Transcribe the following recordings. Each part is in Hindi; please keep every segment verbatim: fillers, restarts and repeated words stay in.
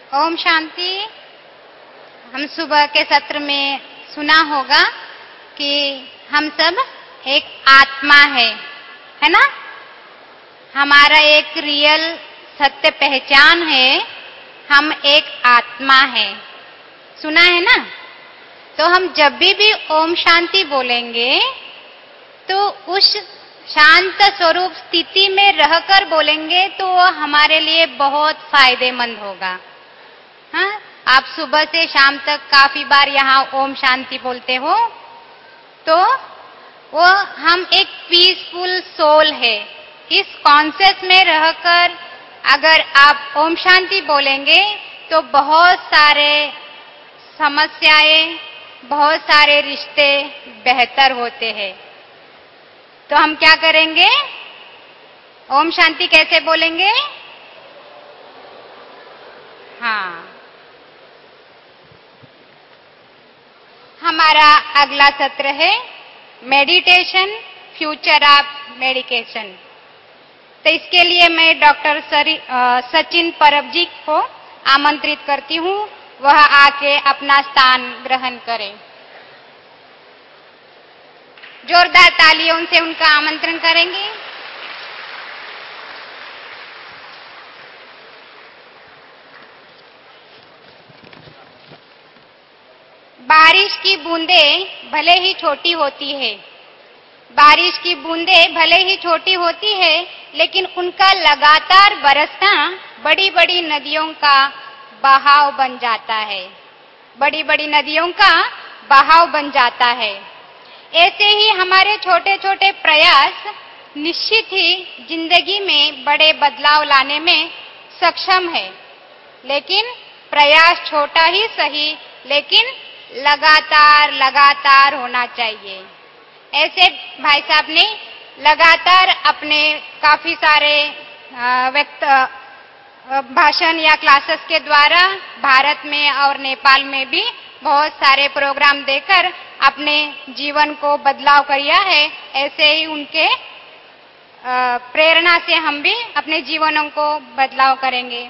ओम शांति। हम सुबह के सत्र में सुना होगा कि हम सब एक आत्मा है, है ना? हमारा एक रियल सत्य पहचान है, हम एक आत्मा है। सुना है ना? तो हम जब भी भी ओम शांति बोलेंगे तो उस शांत स्वरूप स्थिति में रहकर बोलेंगे तो वो हमारे लिए बहुत फायदेमंद होगा। हाँ, आप सुबह से शाम तक काफी बार यहाँ ओम शांति बोलते हो तो वो हम एक पीसफुल सोल है। इस कॉन्सेप्ट में रहकर अगर आप ओम शांति बोलेंगे तो बहुत सारे समस्याएं, बहुत सारे रिश्ते बेहतर होते हैं। तो हम क्या करेंगे? ओम शांति कैसे बोलेंगे? हाँ, हमारा अगला सत्र है मेडिटेशन, फ्यूचर ऑफ मेडिकेशन। तो इसके लिए मैं डॉक्टर सचिन परब जी को आमंत्रित करती हूँ, वह आके अपना स्थान ग्रहण करें। जोरदार तालियों से उनका आमंत्रण करेंगे। बारिश की बूंदें भले ही छोटी होती है, बारिश की बूंदें भले ही छोटी होती है, लेकिन उनका लगातार बरसना बड़ी बड़ी नदियों का बहाव बन जाता है, बड़ी बड़ी नदियों का बहाव बन जाता है। ऐसे ही हमारे छोटे छोटे प्रयास निश्चित ही जिंदगी में बड़े बदलाव लाने में सक्षम है। लेकिन प्रयास छोटा ही सही, लेकिन लगातार लगातार होना चाहिए। ऐसे भाई साहब ने लगातार अपने काफी सारे व्यक्त भाषण या क्लासेस के द्वारा भारत में और नेपाल में भी बहुत सारे प्रोग्राम देकर अपने जीवन को बदलाव किया है। ऐसे ही उनके प्रेरणा से हम भी अपने जीवनों को बदलाव करेंगे।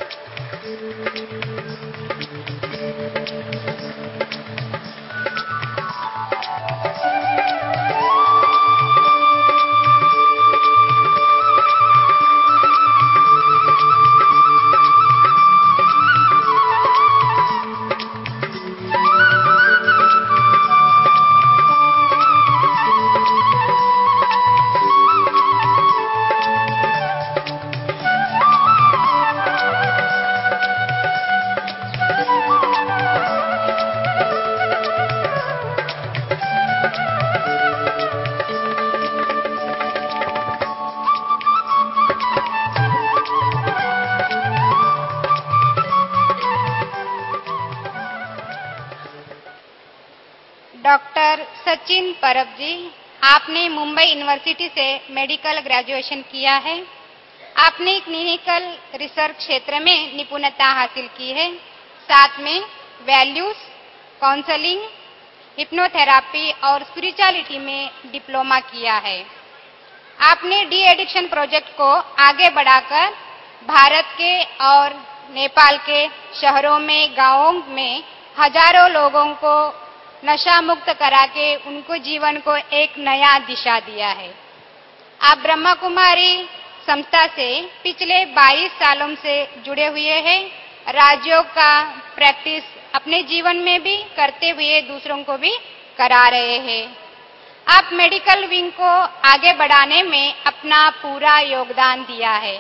डॉक्टर सचिन परब जी, आपने मुंबई यूनिवर्सिटी से मेडिकल ग्रेजुएशन किया है। आपने क्लिनिकल रिसर्च क्षेत्र में निपुणता हासिल की है। साथ में वैल्यूज, काउंसलिंग, हिप्नोथेरापी और स्पिरिचुअलिटी में डिप्लोमा किया है। आपने डी एडिक्शन प्रोजेक्ट को आगे बढ़ाकर भारत के और नेपाल के शहरों में, गांवों में हजारों लोगों को नशा मुक्त करा के उनको जीवन को एक नया दिशा दिया है। आप ब्रह्मा कुमारी संस्था से पिछले बाईस सालों से जुड़े हुए हैं। राजयोग का प्रैक्टिस अपने जीवन में भी करते हुए दूसरों को भी करा रहे हैं। आप मेडिकल विंग को आगे बढ़ाने में अपना पूरा योगदान दिया है।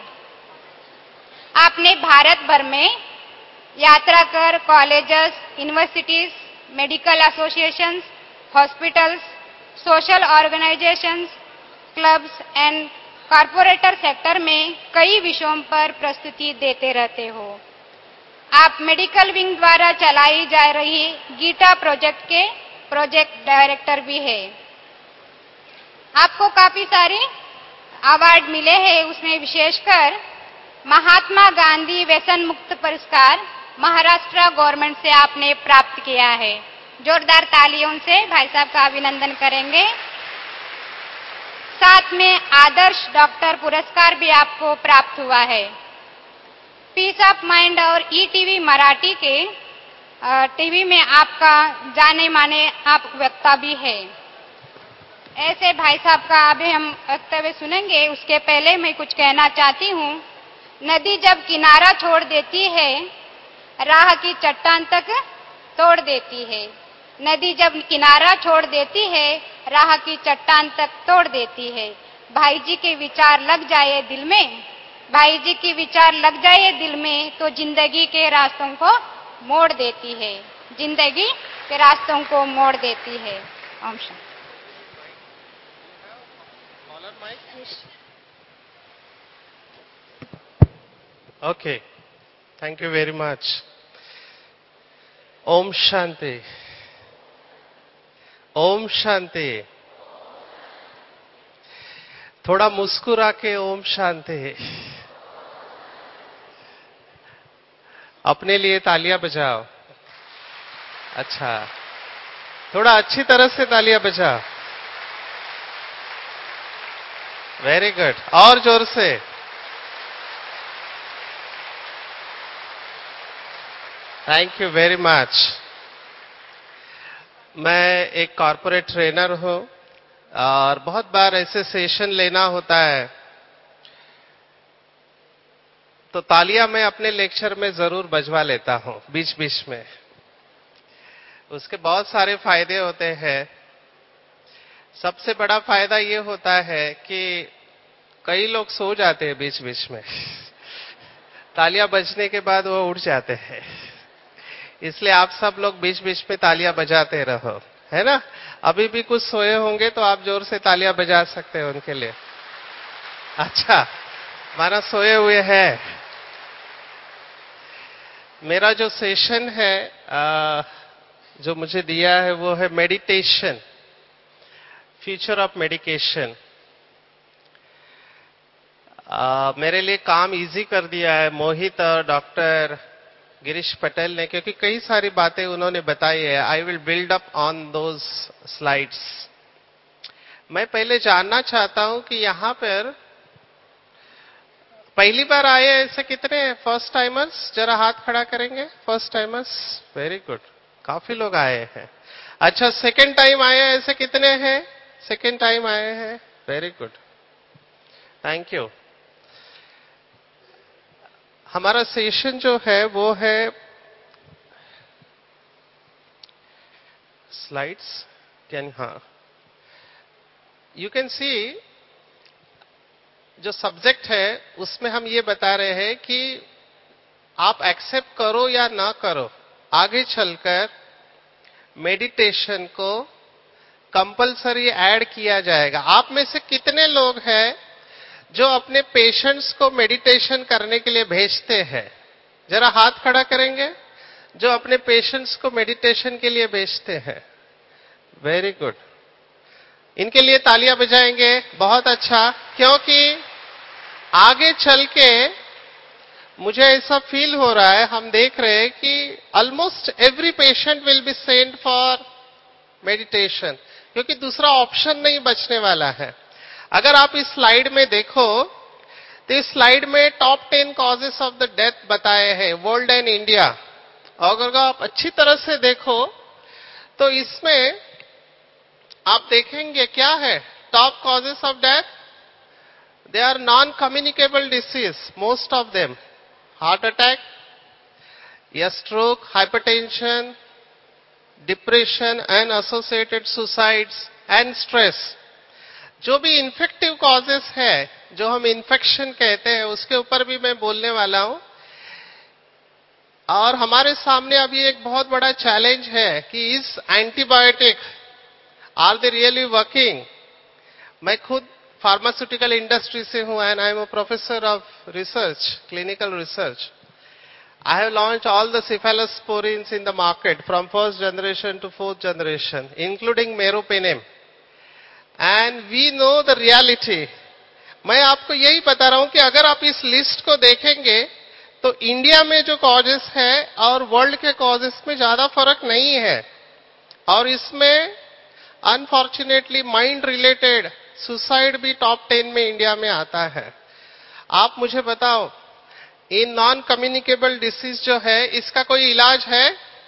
आपने भारत भर में यात्रा कर colleges, universities, medical associations, hospitals, social organisations, clubs and corporator sector में कई विषयों पर प्रस्तुति देते रहते हो। आप मेडिकल विंग द्वारा चलाई जा रही गीता प्रोजेक्ट के प्रोजेक्ट डायरेक्टर भी है। आपको काफी सारे अवार्ड मिले हैं, उसमें विशेषकर महात्मा गांधी व्यसन मुक्त पुरस्कार महाराष्ट्र गवर्नमेंट से आपने प्राप्त किया है। जोरदार तालियों से भाई साहब का अभिनंदन करेंगे। साथ में आदर्श डॉक्टर पुरस्कार भी आपको प्राप्त हुआ है। पीस ऑफ माइंड और ई टीवी मराठी के टीवी में आपका जाने माने आप वक्ता भी है। ऐसे भाई साहब का अभी हम वक्तव्य सुनेंगे, उसके पहले मैं कुछ कहना चाहती हूँ। नदी जब किनारा छोड़ देती है, राह की चट्टान तक तोड़ देती है। नदी जब किनारा छोड़ देती है, राह की चट्टान तक तोड़ देती है। भाई जी के विचार लग जाए दिल में, भाई जी की विचार लग जाए दिल में, तो जिंदगी के रास्तों को मोड़ देती है, जिंदगी के रास्तों को मोड़ देती है। Om Shanti. Okay, thank you very much. Om Shanti. Om Shanti. थोड़ा मुस्कुरा के ओम शांति। अपने लिए तालियां बजाओ। अच्छा, थोड़ा अच्छी तरह से तालियां बजाओ। वेरी गुड, और जोर से। Thank you very much. मैं एक कॉर्पोरेट ट्रेनर हूं और बहुत बार ऐसे सेशन लेना होता है, तो तालियां मैं अपने लेक्चर में जरूर बजवा लेता हूं बीच बीच में। उसके बहुत सारे फायदे होते हैं। सबसे बड़ा फायदा ये होता है कि कई लोग सो जाते हैं बीच बीच में, तालियां बजने के बाद वो उठ जाते हैं। इसलिए आप सब लोग बीच बीच में तालियां बजाते रहो, है ना। अभी भी कुछ सोए होंगे तो आप जोर से तालियां बजा सकते हैं उनके लिए। अच्छा, माना सोए हुए हैं। मेरा जो सेशन है जो मुझे दिया है वो है मेडिटेशन, फ्यूचर ऑफ मेडिकेशन। मेरे लिए काम इजी कर दिया है मोहित और डॉक्टर गिरीश पटेल ने, क्योंकि कई सारी बातें उन्होंने बताई है। I will build up on those slides. मैं पहले जानना चाहता हूं कि यहां पर पहली बार आए ऐसे कितने हैं फर्स्ट टाइमर्स? जरा हाथ खड़ा करेंगे फर्स्ट टाइमर्स। वेरी गुड, काफी लोग आए हैं। अच्छा, सेकेंड टाइम आए ऐसे कितने हैं? सेकेंड टाइम आए हैं, वेरी गुड, थैंक यू। हमारा सेशन जो है वो है स्लाइड्स, कैन हाँ यू कैन सी। जो सब्जेक्ट है उसमें हम ये बता रहे हैं कि आप एक्सेप्ट करो या ना करो, आगे चलकर मेडिटेशन को कंपलसरी ऐड किया जाएगा। आप में से कितने लोग हैं जो अपने पेशेंट्स को मेडिटेशन करने के लिए भेजते हैं? जरा हाथ खड़ा करेंगे जो अपने पेशेंट्स को मेडिटेशन के लिए भेजते हैं। वेरी गुड, इनके लिए तालियां बजाएंगे। बहुत अच्छा, क्योंकि आगे चल के मुझे ऐसा फील हो रहा है, हम देख रहे हैं कि almost every patient will be sent for meditation, क्योंकि दूसरा ऑप्शन नहीं बचने वाला है। अगर आप इस स्लाइड में देखो तो इस स्लाइड में top ten causes of the death बताए हैं वर्ल्ड एंड इंडिया। अगर आप अच्छी तरह से देखो तो इसमें आप देखेंगे क्या है top causes of death. They are non communicable disease, most of them. Heart attack या stroke, hypertension, depression and associated suicides and stress. जो भी इन्फेक्टिव कॉजेस है, जो हम इन्फेक्शन कहते हैं, उसके ऊपर भी मैं बोलने वाला हूं। और हमारे सामने अभी एक बहुत बड़ा चैलेंज है कि इस antibiotic are they really working. मैं खुद फार्मास्यूटिकल इंडस्ट्री से हूं and I am a professor of research, clinical research. I have launched all the cephalosporins in the market from first generation to fourth generation, including meropenem. And we know the reality. मैं आपको यही बता रहा हूं कि अगर आप इस लिस्ट को देखेंगे तो इंडिया में जो कॉजेस है और वर्ल्ड के कॉजेस में ज्यादा फर्क नहीं है। और इसमें अनफॉर्चुनेटली माइंड रिलेटेड सुसाइड भी टॉप टेन में इंडिया में आता है। आप मुझे बताओ, इन नॉन कम्युनिकेबल डिसीज जो है, इसका कोई इलाज है?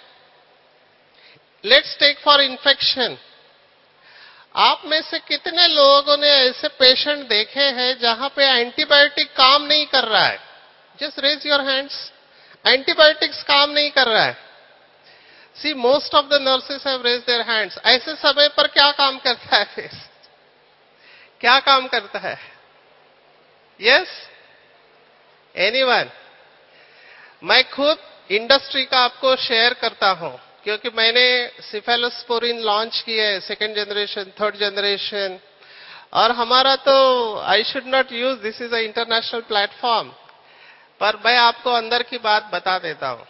Let's take for infection. आप में से कितने लोगों ने ऐसे पेशेंट देखे हैं जहां पे एंटीबायोटिक काम नहीं कर रहा है? Just raise your hands. Antibiotics काम नहीं कर रहा है। See, most of the nurses have raise their hands. ऐसे समय पर क्या काम करता है फिर? क्या काम करता है? Yes, anyone? मैं खुद इंडस्ट्री का आपको शेयर करता हूं, क्योंकि मैंने सिफेलोस्पोरिन लॉन्च किया है, सेकेंड जनरेशन, थर्ड जनरेशन। और हमारा तो, I should not use, this is a international platform, पर मैं आपको अंदर की बात बता देता हूं।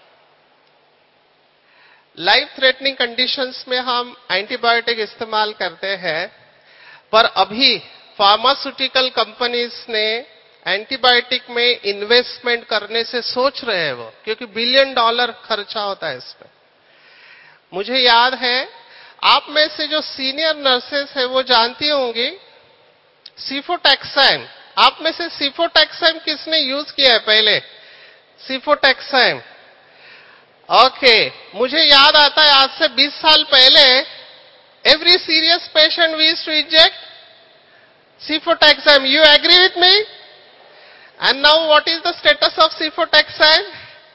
लाइफ थ्रेटनिंग कंडीशंस में हम एंटीबायोटिक इस्तेमाल करते हैं, पर अभी फार्मास्यूटिकल कंपनीज ने एंटीबायोटिक में इन्वेस्टमेंट करने से सोच रहे हैं वो, क्योंकि बिलियन डॉलर खर्चा होता है इसमें। मुझे याद है, आप में से जो सीनियर नर्सेस है वो जानती होंगी सिफोटैक्साम। आप में से सिफोटैक्साम किसने यूज किया है पहले? सिफोटैक्साम। ओके, मुझे याद आता है आज से बीस साल पहले every serious patient we used to inject cefotaxime. You agree with me? And now what is the status of cefotaxime?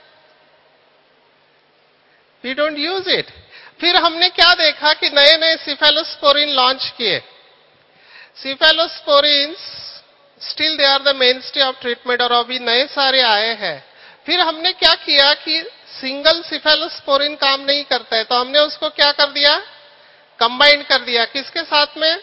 We don't use it. फिर हमने क्या देखा कि नए नए सिफेलोस्पोरिन लॉन्च किए। Cephalosporin still they are the mainstay of treatment, और अभी नए सारे आए हैं। फिर हमने क्या किया कि सिंगल सिफेलोस्पोरिन काम नहीं करता है, तो हमने उसको क्या कर दिया? कंबाइन कर दिया। किसके साथ में?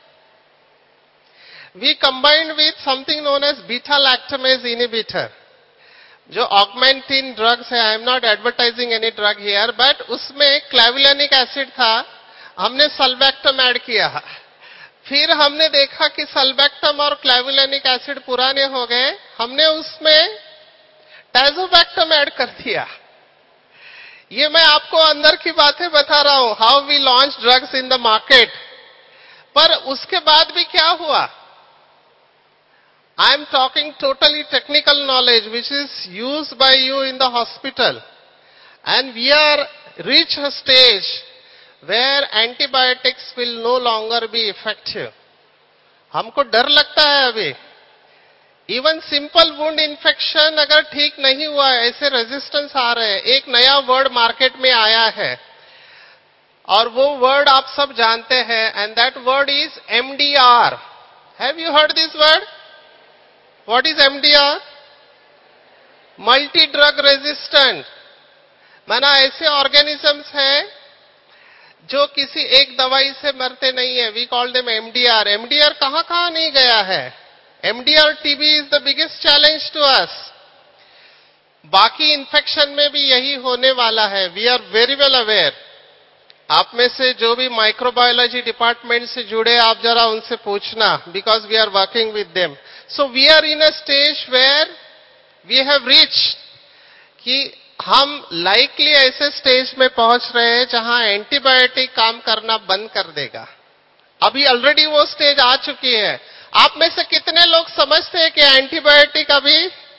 We combined with something known as beta lactamase inhibitor, जो ऑगमेंटिन ड्रग्स है। I am not advertising any drug here, but उसमें क्लेविलानिक एसिड था, हमने सल्बैक्टम ऐड किया। फिर हमने देखा कि सल्बैक्टम और क्लेविलानिक एसिड पुराने हो गए, हमने उसमें टैजोबैक्टम ऐड कर दिया। ये मैं आपको अंदर की बातें बता रहा हूं, how we launch drugs in the market. पर उसके बाद भी क्या हुआ? I am talking totally technical knowledge which is used by you in the hospital, and we are reach a stage where antibiotics will no longer be effective. हमको डर लगता है अभी। इवन सिंपल वुंड इन्फेक्शन अगर ठीक नहीं हुआ है, ऐसे रेजिस्टेंस आ रहे हैं। एक नया वर्ड मार्केट में आया है, और वो वर्ड आप सब जानते हैं, and that word is M D R. Have you heard this word? What is M D R? Multi drug resistant. माना ऐसे ऑर्गेनिजम्स हैं जो किसी एक दवाई से मरते नहीं है। We call them M D R। M D R कहां कहां नहीं गया है? M D R T B is the biggest challenge to us. बाकी इन्फेक्शन में भी यही होने वाला है। We are very well aware. आप में से जो भी माइक्रोबायोलॉजी डिपार्टमेंट से जुड़े, आप जरा उनसे पूछना, because we are working with them. So we are in a stage where we have reached कि हम likely ऐसे स्टेज में पहुंच रहे हैं जहां एंटीबायोटिक काम करना बंद कर देगा। अभी ऑलरेडी वो स्टेज आ चुकी है। आप में से कितने लोग समझते हैं कि एंटीबायोटिक अभी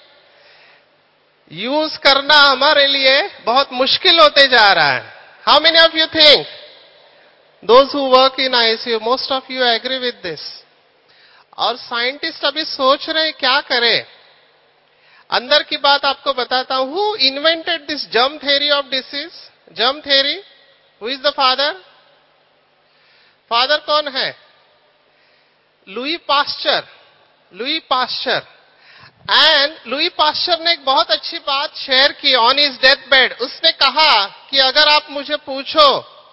यूज करना हमारे लिए बहुत मुश्किल होते जा रहा है? How many of you think? Those who work in I C U, most of you agree with this. और साइंटिस्ट अभी सोच रहे क्या करें। अंदर की बात आपको बताता हूं। Who invented this germ theory of disease? Germ theory, who is the father? Father कौन है? Louis Pasteur. Louis Pasteur. And Louis Pasteur ने एक बहुत अच्छी बात शेयर की ऑन हिज डेथ बेड। उसने कहा कि अगर आप मुझे पूछो,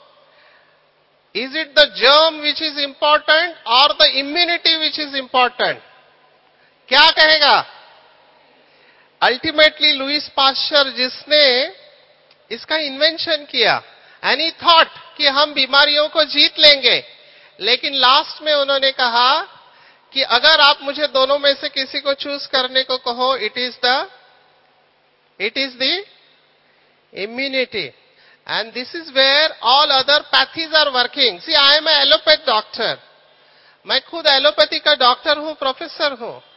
is it the germ which is important or the immunity which is important? क्या कहेगा? अल्टीमेटली लुईस पास्चर, जिसने इसका इन्वेंशन किया, एंड ही थॉट कि हम बीमारियों को जीत लेंगे, लेकिन लास्ट में उन्होंने कहा कि अगर आप मुझे दोनों में से किसी को चूज करने को कहो, it is the it is the immunity. And this is where all other pathies are working. See, I am an allopathy doctor. मैं खुद एलोपैथी का डॉक्टर हूं, प्रोफेसर हूं,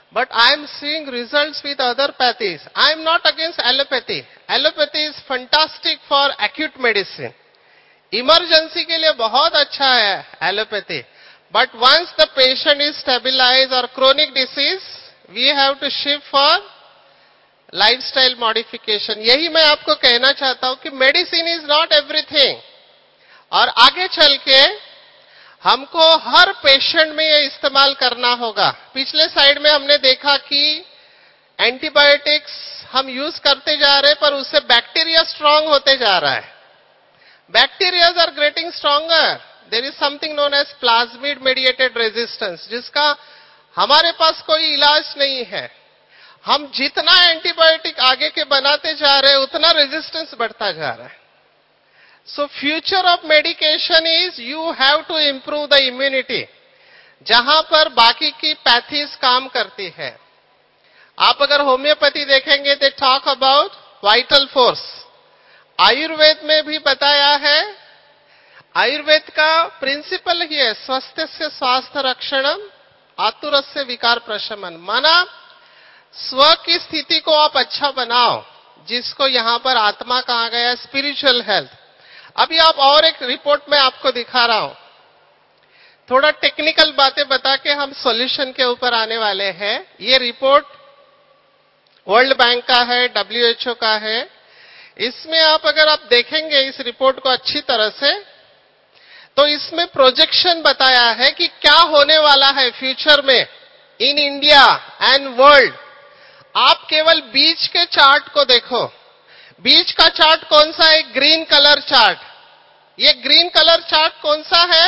But I am seeing results with other pathies. I am not against allopathy. Allopathy is fantastic for acute medicine. Emergency के लिए बहुत अच्छा है allopathy. But once the patient is stabilized or chronic disease, we have to shift for lifestyle modification. यही मैं आपको कहना चाहता हूं कि medicine is not everything. और आगे चल के हमको हर पेशेंट में ये इस्तेमाल करना होगा. पिछले साइड में हमने देखा कि एंटीबायोटिक्स हम यूज करते जा रहे हैं पर उससे बैक्टीरिया स्ट्रांग होते जा रहा है. Bacterias are getting stronger. There is something known as plasmid mediated resistance, जिसका हमारे पास कोई इलाज नहीं है. हम जितना एंटीबायोटिक आगे के बनाते जा रहे हैं उतना रेजिस्टेंस बढ़ता जा रहा है. So future of medication is you have to improve the immunity. जहां पर बाकी की पैथीज काम करती है. आप अगर होम्योपैथी देखेंगे they talk about vital force. Ayurveda में भी बताया है. आयुर्वेद का प्रिंसिपल ही है स्वस्थ से स्वास्थ्य रक्षणम आतुरस्य विकार प्रशमन. माना स्व की स्थिति को आप अच्छा बनाओ, जिसको यहां पर आत्मा कहा गया स्पिरिचुअल हेल्थ. अभी आप और एक रिपोर्ट में आपको दिखा रहा हूं. थोड़ा टेक्निकल बातें बता के हम सॉल्यूशन के ऊपर आने वाले हैं. ये रिपोर्ट वर्ल्ड बैंक का है, डब्ल्यू एच ओ का है. इसमें आप अगर आप देखेंगे इस रिपोर्ट को अच्छी तरह से, तो इसमें प्रोजेक्शन बताया है कि क्या होने वाला है फ्यूचर में इन इंडिया एंड वर्ल्ड. आप केवल बीच के चार्ट को देखो. बीच का चार्ट कौन सा है? Green colour chart. ये ग्रीन कलर चार्ट कौन सा है?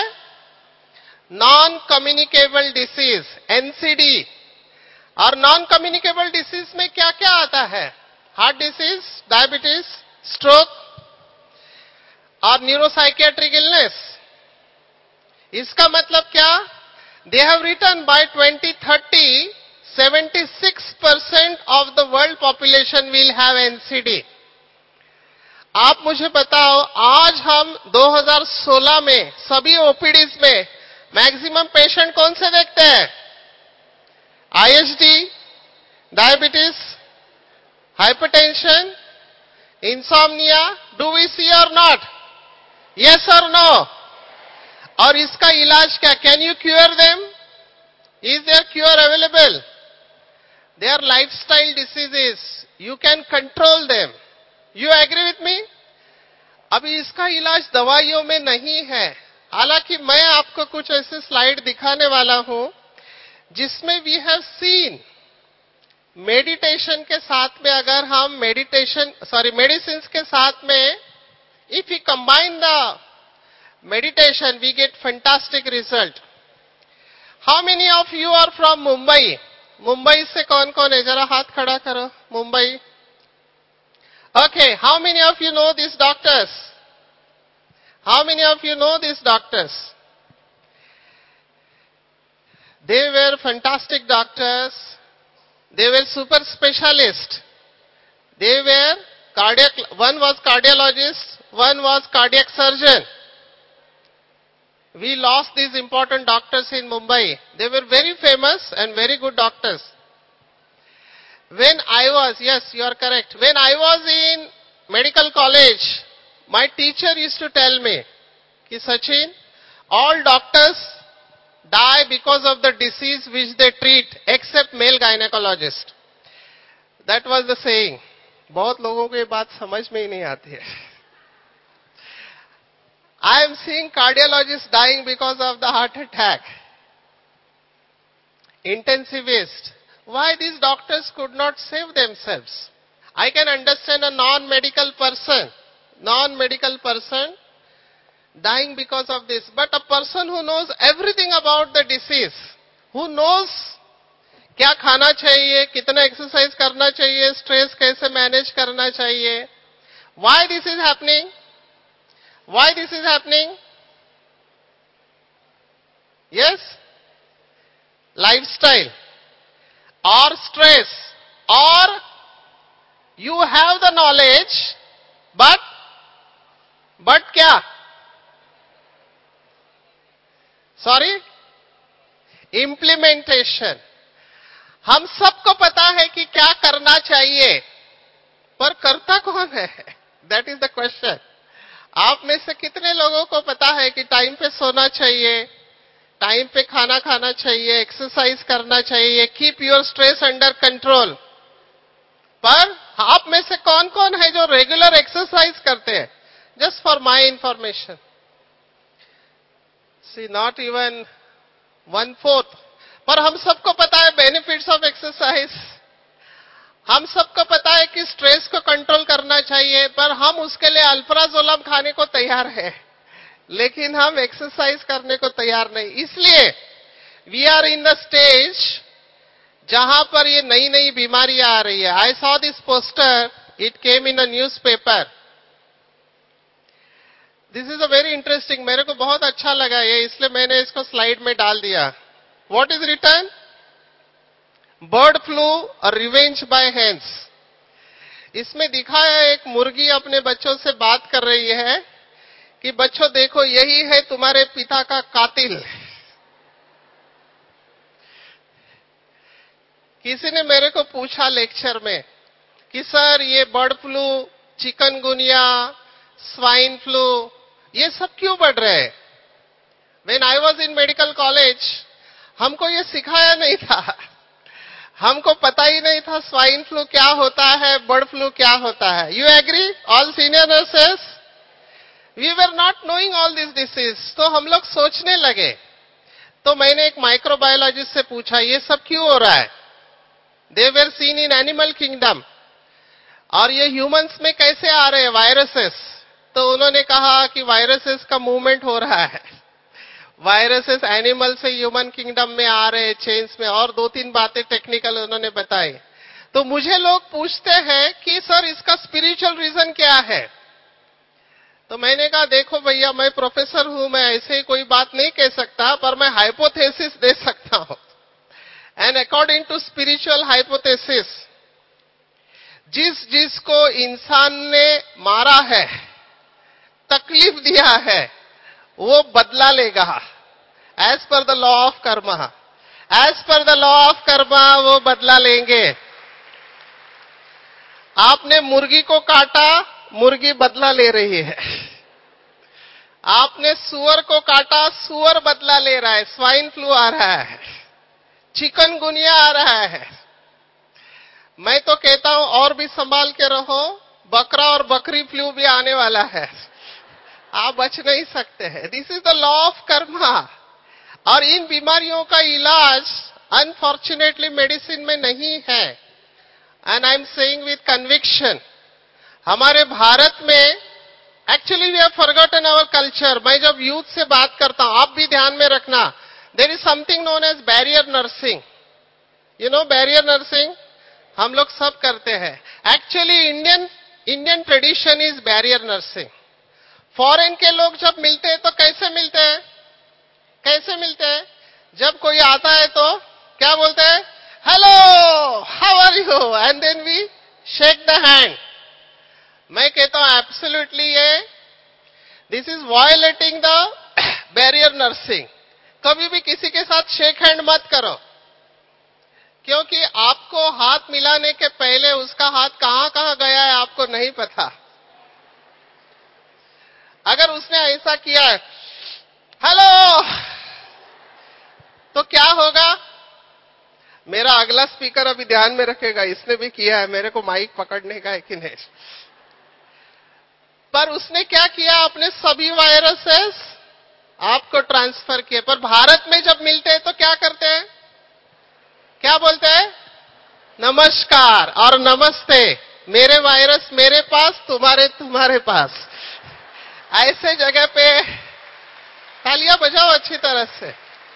Non communicable disease, NCD. और नॉन कम्युनिकेबल डिसीज में क्या क्या आता है? हार्ट डिसीज, डायबिटीज, स्ट्रोक और न्यूरोसाइकियाट्रिक इलनेस. इसका मतलब क्या? They have written by twenty thirty seventy six percent of the world population will have NCD. आप मुझे बताओ, आज हम दो हज़ार सोलह में सभी ओपीडीज में मैक्सिमम पेशेंट कौन से देखते हैं? ISD, diabetes, hypertension, insomnia. Do we see और नॉट? यस और नो? और इसका इलाज क्या? Can you cure them? Is there cure available? They are lifestyle diseases. You can control them. You agree with me? अभी इसका इलाज दवाइयों में नहीं है. हालांकि मैं आपको कुछ ऐसे स्लाइड दिखाने वाला हूं जिसमें वी हैव सीन मेडिटेशन के साथ में, अगर हम मेडिटेशन सॉरी मेडिसिन के साथ में if you combine the meditation we get fantastic result. How many of you are from Mumbai? Mumbai से कौन कौन है? जरा हाथ खड़ा करो. Mumbai. Okay, how many of you know these doctors? How many of you know these doctors? They were fantastic doctors. They were super specialists. They were cardiac, one was cardiologist, one was cardiac surgeon. We lost these important doctors in Mumbai. They were very famous and very good doctors. When I was, yes, you are correct. When I was in medical college, my teacher used to tell me, कि Sachin, all doctors die because of the disease which they treat, except male gynecologist. That was the saying. बहुत लोगों को ये बात समझ में ही नहीं आती है. I am seeing cardiologists dying because of the heart attack. Intensivist. Why these doctors could not save themselves? I can understand a non-medical person, non-medical person dying because of this. But a person who knows everything about the disease, who knows क्या खाना चाहिए, कितना एक्सरसाइज करना चाहिए, स्ट्रेस कैसे मैनेज करना चाहिए. Why this is happening? Why this is happening? Yes? Lifestyle. Or stress, or you have the knowledge, but, but क्या? Sorry? Implementation. हम सबको पता है कि क्या करना चाहिए, पर करता कौन है? That is the question. आप में से कितने लोगों को पता है कि टाइम पे सोना चाहिए, टाइम पे खाना खाना चाहिए, एक्सरसाइज करना चाहिए, keep your stress under control? पर आप में से कौन कौन है जो रेगुलर एक्सरसाइज करते हैं? Just for my information, see not even one fourth. पर हम सबको पता है बेनिफिट्स ऑफ एक्सरसाइज, हम सबको पता है कि स्ट्रेस को कंट्रोल करना चाहिए, पर हम उसके लिए अल्प्राजोलम खाने को तैयार है, लेकिन हम एक्सरसाइज करने को तैयार नहीं। इसलिए we are in the stage जहां पर ये नई नई बीमारियां आ रही है। I saw this poster, it came in a newspaper. This is a very interesting, मेरे को बहुत अच्छा लगा ये, इसलिए मैंने इसको स्लाइड में डाल दिया। What is written? Bird flu और रिवेंज बाय हेन्स। इसमें दिखाया है एक मुर्गी अपने बच्चों से बात कर रही है कि बच्चों देखो, यही है तुम्हारे पिता का कातिल। किसी ने मेरे को पूछा लेक्चर में कि सर ये bird flu, chikungunya, swine flu, ये सब क्यों बढ़ रहे हैं? When I was in medical college हमको ये सिखाया नहीं था, हमको पता ही नहीं था स्वाइन फ्लू क्या होता है, बर्ड फ्लू क्या होता है। You agree all senior nurses? We were not knowing all this disease. तो हम लोग सोचने लगे, तो मैंने एक माइक्रोबायोलॉजिस्ट से पूछा ये सब क्यों हो रहा है? They were seen in animal kingdom, और ये ह्यूमंस में कैसे आ रहे हैं वायरसेस? तो उन्होंने कहा कि वायरसेस का मूवमेंट हो रहा है, वायरसेस एनिमल से ह्यूमन किंगडम में आ रहे हैं चेन्स में, और दो तीन बातें टेक्निकल उन्होंने बताई। तो मुझे लोग पूछते हैं कि सर इसका स्पिरिचुअल रीजन क्या है? तो मैंने कहा देखो भैया, मैं प्रोफेसर हूं, मैं ऐसे ही कोई बात नहीं कह सकता, पर मैं हाइपोथेसिस दे सकता हूं। And according to spiritual hypothesis, जिस जिसको इंसान ने मारा है, तकलीफ दिया है, वो बदला लेगा। As per the law of karma, as per the law of karma वो बदला लेंगे। आपने मुर्गी को काटा, मुर्गी बदला ले रही है। आपने सुअर को काटा, सुअर बदला ले रहा है। स्वाइन फ्लू आ रहा है, चिकनगुनिया आ रहा है। मैं तो कहता हूं और भी संभाल के रहो, बकरा और बकरी फ्लू भी आने वाला है, आप बच नहीं सकते हैं। This is the law of karma. और इन बीमारियों का इलाज अनफॉर्चुनेटली मेडिसिन में नहीं है, and I am saying with conviction. हमारे भारत में actually we have forgotten our culture. मैं जब यूथ से बात करता हूं, आप भी ध्यान में रखना, there is something known as barrier nursing. You know barrier nursing हम लोग सब करते हैं। Actually Indian Indian tradition is barrier nursing. Foreign के लोग जब मिलते हैं तो कैसे मिलते हैं? कैसे मिलते हैं? जब कोई आता है तो क्या बोलते हैं? Hello, how are you, and then we shake the hand. मैं कहता हूं एब्सोल्युटली ये this is violating the barrier nursing. कभी भी किसी के साथ शेक हैंड मत करो, क्योंकि आपको हाथ मिलाने के पहले उसका हाथ कहां कहां गया है आपको नहीं पता। अगर उसने ऐसा किया है हेलो, तो क्या होगा? मेरा अगला स्पीकर अभी ध्यान में रखेगा, इसने भी किया है, मेरे को माइक पकड़ने का है कि नहीं। पर उसने क्या किया? अपने सभी वायरसेस आपको ट्रांसफर किए। पर भारत में जब मिलते हैं तो क्या करते हैं? क्या बोलते हैं? नमस्कार और नमस्ते, मेरे वायरस मेरे पास, तुम्हारे तुम्हारे पास। ऐसे जगह पे तालियां बजाओ अच्छी तरह से।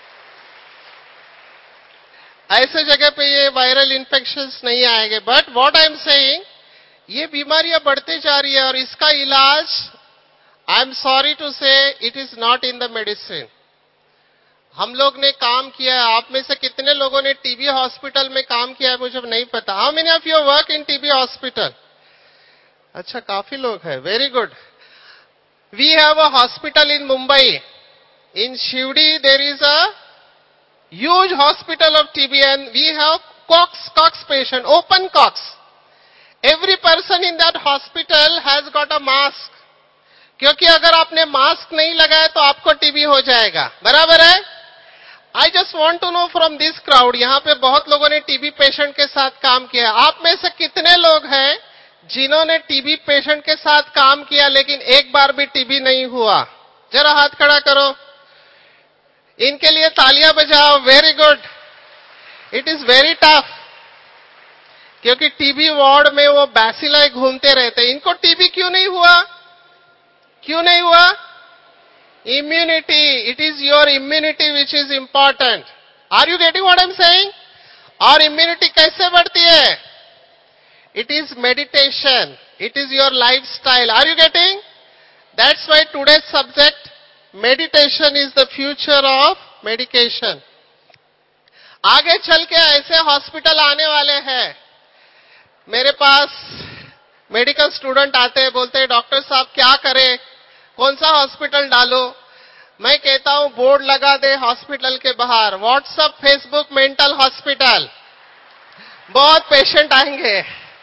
ऐसे जगह पे ये वायरल इन्फेक्शंस नहीं आएंगे। But what I am saying, ये बीमारियां बढ़ती जा रही है और इसका इलाज I am sorry to say it is not in the medicine. हम लोग ने काम किया है। आप में से कितने लोगों ने टीबी हॉस्पिटल में काम किया है मुझे नहीं पता। How many of you work in TB hospital? अच्छा, काफी लोग हैं, very good. We have a hospital in Mumbai, in Sewri there is a huge hospital of T B, and we have cox, cox patient, open cox. Every person in that hospital has got a mask. क्योंकि अगर आपने मास्क नहीं लगाया तो आपको टीबी हो जाएगा, बराबर है? I just want to know from this crowd, यहाँ पे बहुत लोगों ने टीबी पेशेंट के साथ काम किया. आप में से कितने लोग हैं जिन्होंने टीबी पेशेंट के साथ काम किया लेकिन एक बार भी टीबी नहीं हुआ? जरा हाथ खड़ा करो. इनके लिए तालियां बजाओ. Very good. It is very tough, क्योंकि टीबी वार्ड में वो बैसिलाई घूमते रहते. इनको टीबी क्यों नहीं हुआ? क्यों नहीं हुआ? Immunity. It is your immunity which is important. Are you getting what I am saying? और इम्यूनिटी कैसे बढ़ती है? It is meditation. It is your lifestyle. Are you getting? That's why today's subject meditation is the future of medication. आगे चल के ऐसे हॉस्पिटल आने वाले हैं. मेरे पास मेडिकल स्टूडेंट आते हैं, बोलते हैं डॉक्टर साहब क्या करें, कौन सा हॉस्पिटल डालो? मैं कहता हूं बोर्ड लगा दे हॉस्पिटल के बाहर, व्हाट्सएप, फेसबुक, मेंटल हॉस्पिटल. बहुत पेशेंट आएंगे.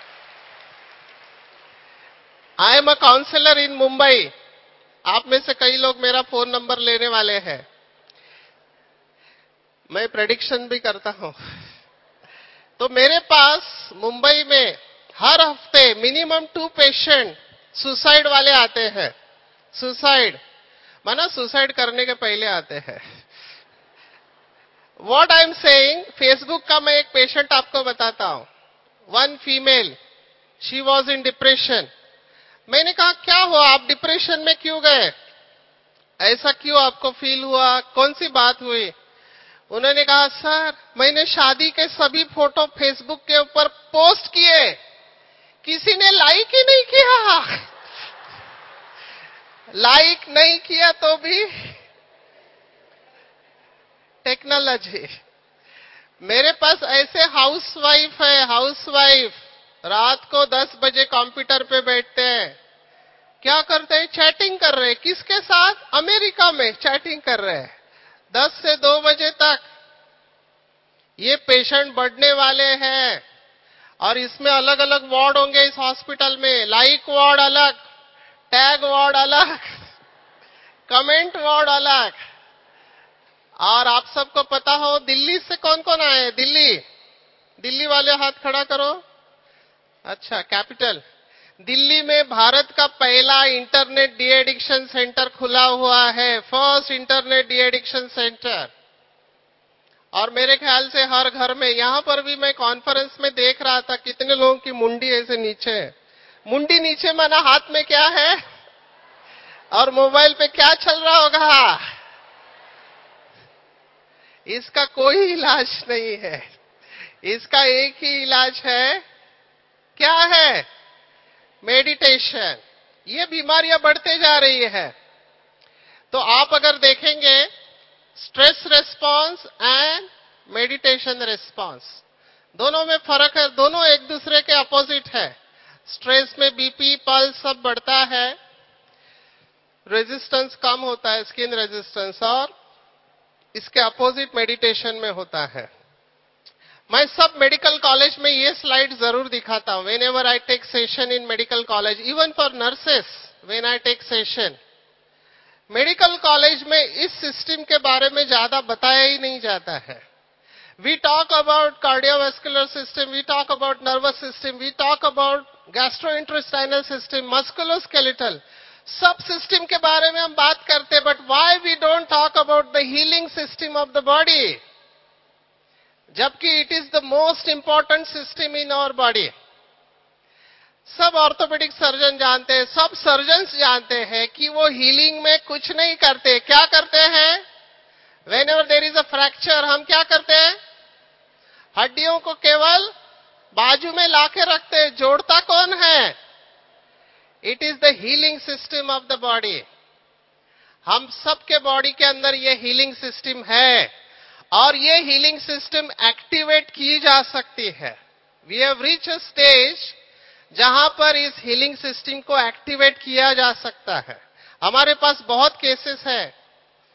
I am a counsellor in Mumbai. आप में से कई लोग मेरा फोन नंबर लेने वाले हैं. मैं प्रेडिक्शन भी करता हूं. तो मेरे पास मुंबई में हर हफ्ते मिनिमम टू पेशेंट सुसाइड वाले आते हैं. सुसाइड माना सुसाइड करने के पहले आते हैं. What I am saying, Facebook का मैं एक पेशेंट आपको बताता हूं. One female, she was in depression. मैंने कहा क्या हुआ, आप डिप्रेशन में क्यों गए, ऐसा क्यों आपको फील हुआ, कौन सी बात हुई? उन्होंने कहा सर मैंने शादी के सभी फोटो फेसबुक के ऊपर पोस्ट किए, किसी ने लाइक ही नहीं किया. लाइक नहीं किया तो भी टेक्नोलॉजी. मेरे पास ऐसे हाउसवाइफ है, हाउसवाइफ रात को दस बजे कंप्यूटर पे बैठते हैं. क्या करते हैं? चैटिंग कर रहे हैं. किसके साथ? अमेरिका में चैटिंग कर रहे हैं दस से दो बजे तक. ये पेशेंट बढ़ने वाले हैं और इसमें अलग अलग वार्ड होंगे इस हॉस्पिटल में. लाइक वार्ड अलग, टैग वार्ड अलग, कमेंट वार्ड अलग. और आप सबको पता हो दिल्ली से कौन कौन आए? दिल्ली दिल्ली वाले हाथ खड़ा करो. अच्छा, कैपिटल दिल्ली में भारत का पहला इंटरनेट डी एडिक्शन सेंटर खुला हुआ है. First internet de addiction centre. और मेरे ख्याल से हर घर में, यहां पर भी मैं कॉन्फ्रेंस में देख रहा था कितने लोगों की मुंडी ऐसे नीचे है. मुंडी नीचे माना हाथ में क्या है और मोबाइल पे क्या चल रहा होगा. इसका कोई इलाज नहीं है. इसका एक ही इलाज है. क्या है? मेडिटेशन. ये बीमारियां बढ़ते जा रही है. तो आप अगर देखेंगे stress response and meditation response, दोनों में फर्क है. दोनों एक दूसरे के अपोजिट है. स्ट्रेस में बीपी, पल्स सब बढ़ता है, रेजिस्टेंस कम होता है, स्किन रेजिस्टेंस, और इसके अपोजिट मेडिटेशन में होता है. मैं सब मेडिकल कॉलेज में ये स्लाइड जरूर दिखाता हूं. Whenever I take session in medical college, even for nurses, when I take session, medical college में इस सिस्टम के बारे में ज्यादा बताया ही नहीं जाता है. We talk about cardiovascular system, we talk about nervous system, we talk about gastrointestinal system, musculoskeletal, सब सिस्टम के बारे में हम बात करते हैं. But why we don't talk about the healing system of the body, जबकि it is the most important system in our body. सब ऑर्थोपेडिक सर्जन जानते हैं, सब सर्जन्स जानते हैं कि वो हीलिंग में कुछ नहीं करते. क्या करते हैं? Whenever there is a fracture, हम क्या करते हैं? हड्डियों को केवल बाजू में लाके रखते हैं. जोड़ता कौन है? It is the healing system of the body. हम सबके बॉडी के अंदर ये हीलिंग सिस्टम है और ये हीलिंग सिस्टम एक्टिवेट की जा सकती है. We have reach a stage जहां पर इस हीलिंग सिस्टम को एक्टिवेट किया जा सकता है. हमारे पास बहुत केसेस है.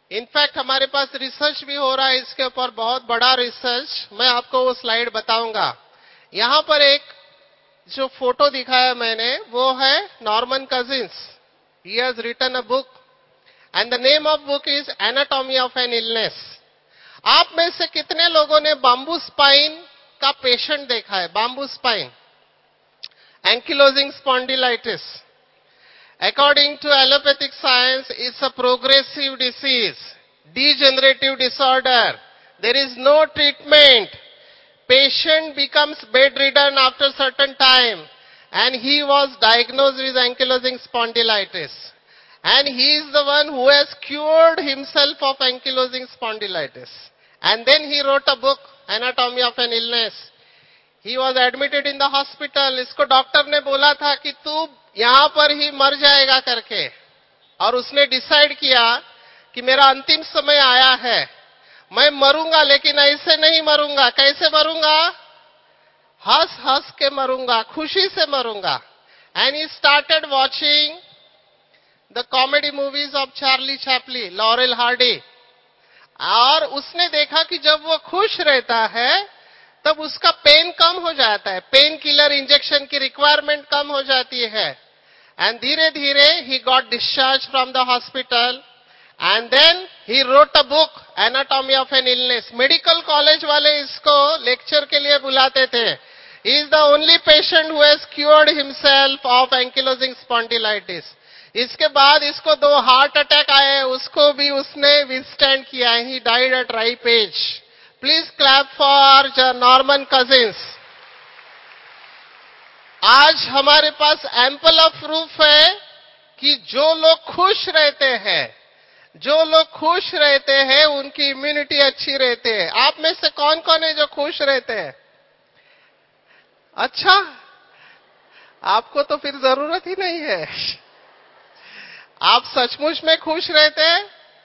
इनफैक्ट हमारे पास रिसर्च भी हो रहा है इसके ऊपर, बहुत बड़ा रिसर्च। मैं आपको वो स्लाइड बताऊंगा। यहां पर एक जो फोटो दिखाया मैंने वो है Norman Cousins. He has written a book and the name of book is anatomy of an illness. आप में से कितने लोगों ने बाम्बू स्पाइन का पेशेंट देखा है? Bamboo spine, ankylosing spondylitis. According to allopathic science, it's a progressive disease, degenerative disorder. There is no treatment. Patient becomes bedridden after certain time, and he was diagnosed with ankylosing spondylitis. And he is the one who has cured himself of ankylosing spondylitis. And then he wrote a book, Anatomy of an Illness. He was admitted in the hospital. इसको डॉक्टर ने बोला था कि तू यहां पर ही मर जाएगा करके, और उसने डिसाइड किया कि मेरा अंतिम समय आया है, मैं मरूंगा लेकिन ऐसे नहीं मरूंगा। कैसे मरूंगा? हंस हंस के मरूंगा, खुशी से मरूंगा। And he started watching the comedy movies of Charlie Chaplin, Laurel Hardy. और उसने देखा कि जब वो खुश रहता है तब उसका पेन कम हो जाता है, पेन किलर इंजेक्शन की रिक्वायरमेंट कम हो जाती है। एंड धीरे धीरे he got discharge from the hospital and then he wrote a book, anatomy of an illness. Medical college वाले इसको लेक्चर के लिए बुलाते थे। He is the only patient who has cured himself of ankylosing spondylitis. इसके बाद इसको दो हार्ट अटैक आए, उसको भी उसने विथस्टैंड किया। He died at ripe age. Please clap for Norman Cousins. आज हमारे पास एम्पल ऑफ प्रूफ है कि जो लोग खुश रहते हैं, जो लोग खुश रहते हैं उनकी इम्यूनिटी अच्छी रहती है। आप में से कौन कौन है जो खुश रहते हैं? अच्छा, आपको तो फिर जरूरत ही नहीं है। आप सचमुच में खुश रहते हैं?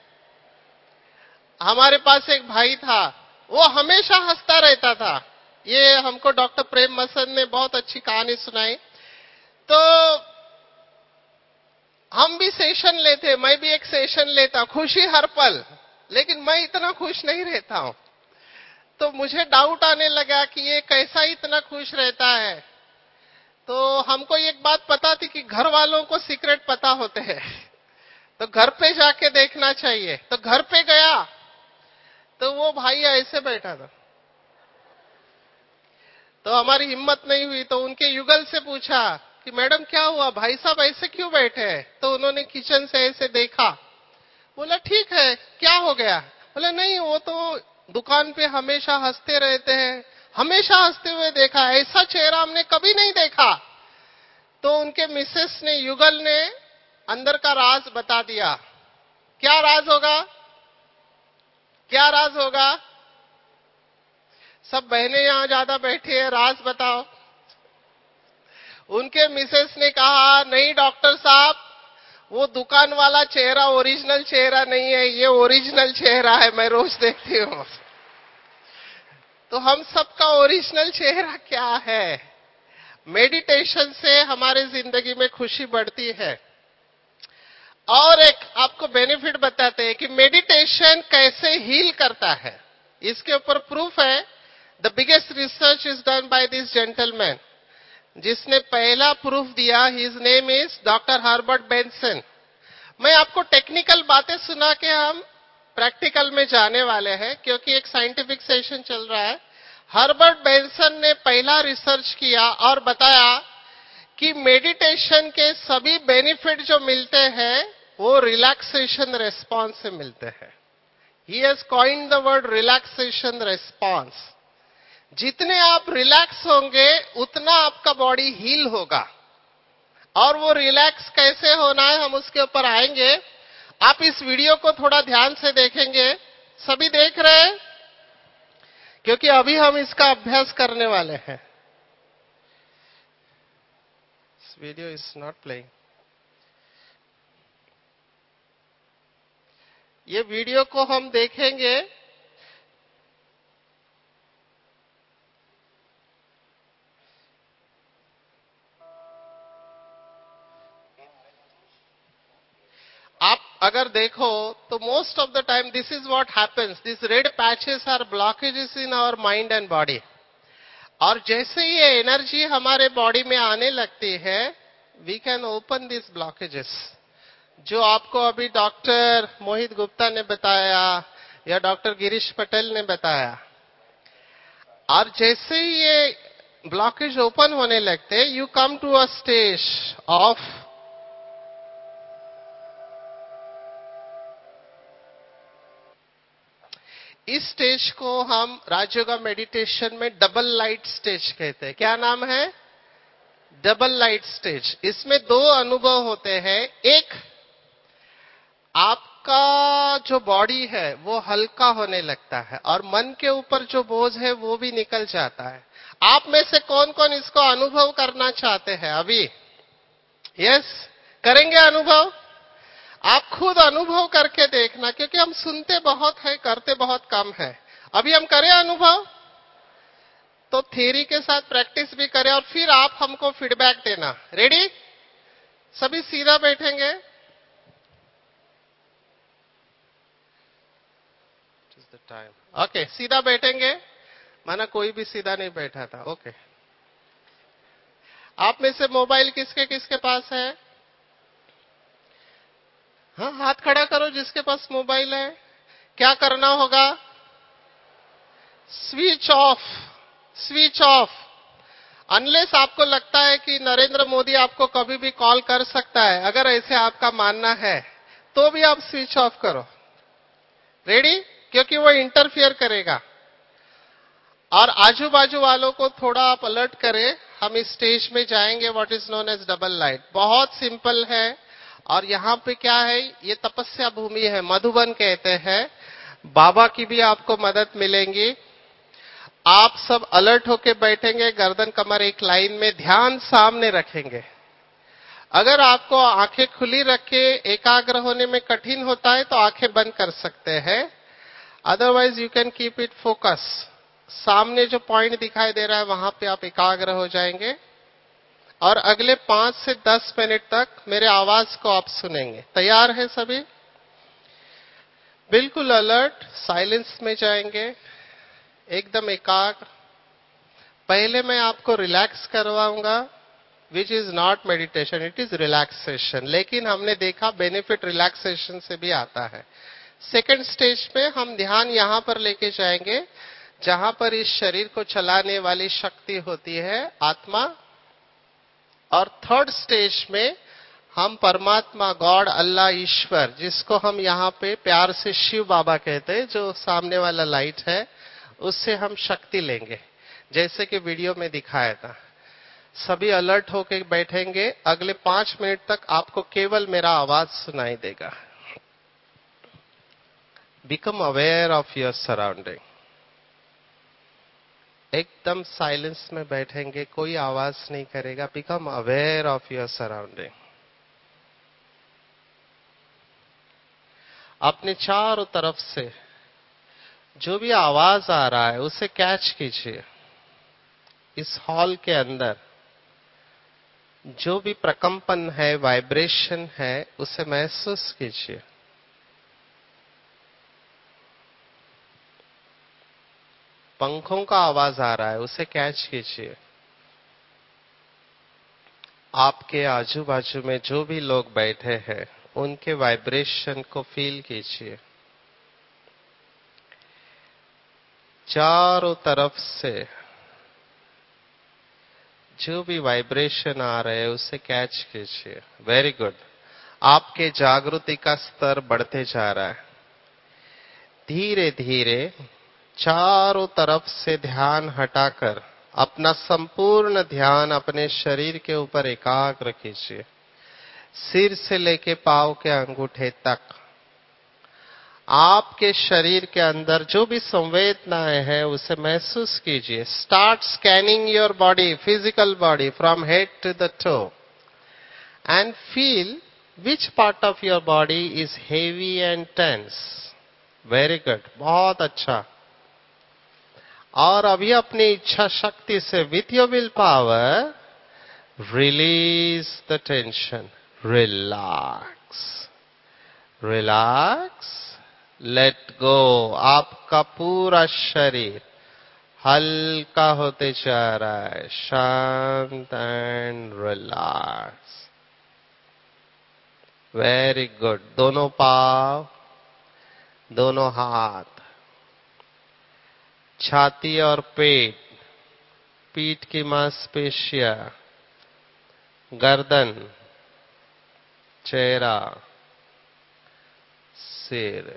हमारे पास एक भाई था, वो हमेशा हंसता रहता था। ये हमको डॉक्टर प्रेम मसन ने बहुत अच्छी कहानी सुनाई। तो हम भी सेशन लेते, मैं भी एक सेशन लेता, खुशी हर पल, लेकिन मैं इतना खुश नहीं रहता हूं। तो मुझे डाउट आने लगा कि ये कैसा इतना खुश रहता है। तो हमको एक बात पता थी कि घर वालों को सीक्रेट पता होते हैं, तो घर पे जाके देखना चाहिए। तो घर पे गया तो वो भाई ऐसे बैठा था। तो हमारी हिम्मत नहीं हुई, तो उनके युगल से पूछा कि मैडम क्या हुआ, भाई साहब ऐसे क्यों बैठे हैं? तो उन्होंने किचन से ऐसे देखा। बोला ठीक है, क्या हो गया? बोला नहीं, वो तो दुकान पे हमेशा हंसते रहते हैं, हमेशा हंसते हुए देखा, ऐसा चेहरा हमने कभी नहीं देखा। तो उनके मिसेस ने, युगल ने अंदर का राज बता दिया। क्या राज होगा? क्या राज होगा? सब बहनें यहां ज्यादा बैठी है, राज बताओ। उनके मिसेस ने कहा नहीं डॉक्टर साहब, वो दुकान वाला चेहरा ओरिजिनल चेहरा नहीं है, ये ओरिजिनल चेहरा है, मैं रोज देखती हूँ। तो हम सबका ओरिजिनल चेहरा क्या है? मेडिटेशन से हमारे जिंदगी में खुशी बढ़ती है। और एक आपको बेनिफिट बताते हैं कि मेडिटेशन कैसे हील करता है। इसके ऊपर प्रूफ है। The biggest research is done by this gentleman, जिसने पहला प्रूफ दिया। His name is doctor Herbert Benson. मैं आपको टेक्निकल बातें सुना के हम प्रैक्टिकल में जाने वाले हैं, क्योंकि एक साइंटिफिक सेशन चल रहा है। हर्बर्ट बेंसन ने पहला रिसर्च किया और बताया कि मेडिटेशन के सभी बेनिफिट जो मिलते हैं वो रिलैक्सेशन रेस्पॉन्स से मिलते हैं। He has coined the word relaxation response. जितने आप रिलैक्स होंगे उतना आपका बॉडी हील होगा। और वो रिलैक्स कैसे होना है हम उसके ऊपर आएंगे। आप इस वीडियो को थोड़ा ध्यान से देखेंगे। सभी देख रहे हैं? क्योंकि अभी हम इसका अभ्यास करने वाले हैं। This video is not playing. ये वीडियो को हम देखेंगे। आप अगर देखो तो most of the time this is what happens, this red patches are blockages in our mind and body. और जैसे ही ये एनर्जी हमारे बॉडी में आने लगती है, we can open this blockages, जो आपको अभी डॉक्टर मोहित गुप्ता ने बताया या डॉक्टर गिरीश पटेल ने बताया। और जैसे ही ये ब्लॉकेज ओपन होने लगते, you come to a stage of इस स्टेज को हम राजयोगा मेडिटेशन में डबल लाइट स्टेज कहते हैं। क्या नाम है? Double light stage. इसमें दो अनुभव होते हैं। एक, आपका जो बॉडी है वो हल्का होने लगता है और मन के ऊपर जो बोझ है वो भी निकल जाता है। आप में से कौन कौन इसको अनुभव करना चाहते हैं अभी? यस, करेंगे अनुभव? आप खुद अनुभव करके देखना, क्योंकि हम सुनते बहुत है, करते बहुत कम है। अभी हम करें अनुभव, तो थ्योरी के साथ प्रैक्टिस भी करें और फिर आप हमको फीडबैक देना। रेडी? सभी सीधा बैठेंगे। टाइम ओके, सीधा बैठेंगे। माना कोई भी सीधा नहीं बैठा था। ओके, आप में से मोबाइल किसके किसके पास है? हाँ, हाथ खड़ा करो जिसके पास मोबाइल है। क्या करना होगा? Switch off, switch off. Unless आपको लगता है कि नरेंद्र मोदी आपको कभी भी कॉल कर सकता है, अगर ऐसे आपका मानना है तो भी आप स्विच ऑफ करो। रेडी? क्योंकि वो इंटरफियर करेगा। और आजू बाजू वालों को थोड़ा आप अलर्ट करें। हम इस स्टेज में जाएंगे, what is known as double light. बहुत सिंपल है। और यहाँ पे क्या है, ये तपस्या भूमि है, मधुबन कहते हैं। बाबा की भी आपको मदद मिलेंगी। आप सब अलर्ट होके बैठेंगे, गर्दन कमर एक लाइन में, ध्यान सामने रखेंगे। अगर आपको आंखें खुली रख के एकाग्र होने में कठिन होता है तो आंखें बंद कर सकते हैं, otherwise you can keep it focus. सामने जो पॉइंट दिखाई दे रहा है वहां पे आप एकाग्र हो जाएंगे और अगले पांच से दस मिनट तक मेरे आवाज को आप सुनेंगे। तैयार है सभी? बिल्कुल अलर्ट, साइलेंस में जाएंगे, एकदम एकाग्र। पहले मैं आपको रिलैक्स करवाऊंगा, which is not meditation, it is relaxation. लेकिन हमने देखा बेनिफिट रिलैक्सेशन से भी आता है। सेकेंड स्टेज में हम ध्यान यहां पर लेके जाएंगे जहां पर इस शरीर को चलाने वाली शक्ति होती है, आत्मा। और थर्ड स्टेज में हम परमात्मा, गॉड, अल्लाह, ईश्वर, जिसको हम यहाँ पे प्यार से शिव बाबा कहते हैं, जो सामने वाला लाइट है, उससे हम शक्ति लेंगे, जैसे कि वीडियो में दिखाया था। सभी अलर्ट होके बैठेंगे। अगले पांच मिनट तक आपको केवल मेरा आवाज सुनाई देगा। Become aware of your surrounding. एकदम साइलेंस में बैठेंगे, कोई आवाज नहीं करेगा। Become aware of your surrounding. अपने चारों तरफ से जो भी आवाज आ रहा है उसे कैच कीजिए। इस हॉल के अंदर जो भी प्रकंपन है, वाइब्रेशन है, उसे महसूस कीजिए। पंखों का आवाज आ रहा है, उसे कैच कीजिए। आपके आजू बाजू में जो भी लोग बैठे हैं उनके वाइब्रेशन को फील कीजिए। चारों तरफ से जो भी वाइब्रेशन आ रहे हैं उसे कैच कीजिए। Very good. आपके जागृति का स्तर बढ़ते जा रहा है। धीरे धीरे चारों तरफ से ध्यान हटाकर अपना संपूर्ण ध्यान अपने शरीर के ऊपर एकाग्र कीजिए। सिर से लेके पांव के अंगूठे तक आपके शरीर के अंदर जो भी संवेदनाएं हैं उसे महसूस कीजिए। Start scanning your body, physical body, from head to the toe, and feel which part of your body is heavy and tense. Very good, बहुत अच्छा। और अभी अपनी इच्छा शक्ति से with your will power release the tension. Relax, relax, let go. आपका पूरा शरीर हल्का होते जा रहा है, शांत एंड रिलैक्स। Very good. दोनों पांव, दोनों हाथ, छाती और पेट, पीठ की मांसपेशियां, गर्दन, चेहरा, सिर,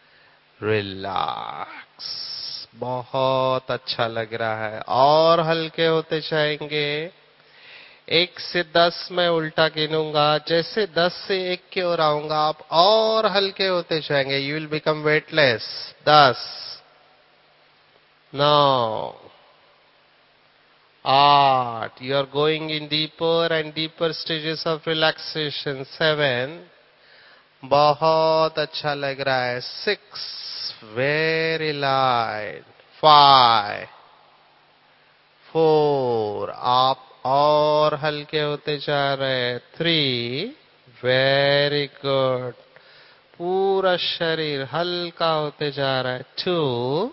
रिलैक्स। बहुत अच्छा लग रहा है। और हल्के होते जाएंगे। एक से दस मैं उल्टा गिनूंगा, जैसे दस से एक की ओर आऊंगा आप और हल्के होते जाएंगे। You will become weightless. दस, नौ, आठ, you are going in deeper and deeper stages of relaxation. Seven, बहुत अच्छा लग रहा है। Six, very light. Five, four, आप और हल्के होते जा रहे हैं। थ्री, वेरी गुड, पूरा शरीर हल्का होते जा रहा है। टू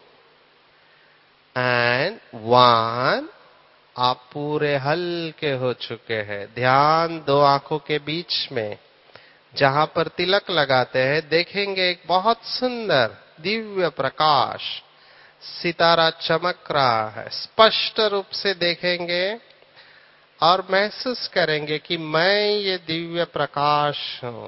एंड वन, आप पूरे हल्के हो चुके हैं। ध्यान दो आंखों के बीच में जहां पर तिलक लगाते हैं, देखेंगे एक बहुत सुंदर दिव्य प्रकाश, सितारा चमक रहा है। स्पष्ट रूप से देखेंगे और महसूस करेंगे कि मैं ये दिव्य प्रकाश हूं।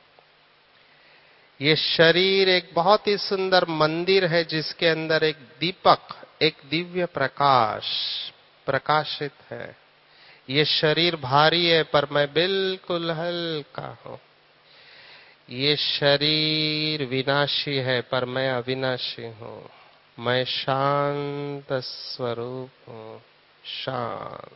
ये शरीर एक बहुत ही सुंदर मंदिर है जिसके अंदर एक दीपक, एक दिव्य प्रकाश प्रकाशित है। ये शरीर भारी है पर मैं बिल्कुल हल्का हूं। ये शरीर विनाशी है पर मैं अविनाशी हूं। मैं शांत स्वरूप हूं, शांत।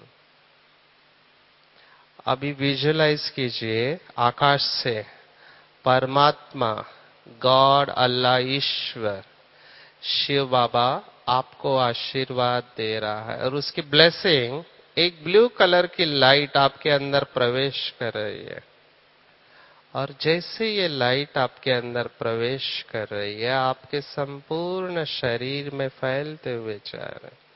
अभी विजुलाइज कीजिए आकाश से परमात्मा, गॉड, अल्लाह, ईश्वर, शिव बाबा आपको आशीर्वाद दे रहा है और उसकी ब्लेसिंग, एक ब्लू कलर की लाइट आपके अंदर प्रवेश कर रही है। और जैसे ये लाइट आपके अंदर प्रवेश कर रही है, आपके संपूर्ण शरीर में फैलते हुए जा रहे हैं।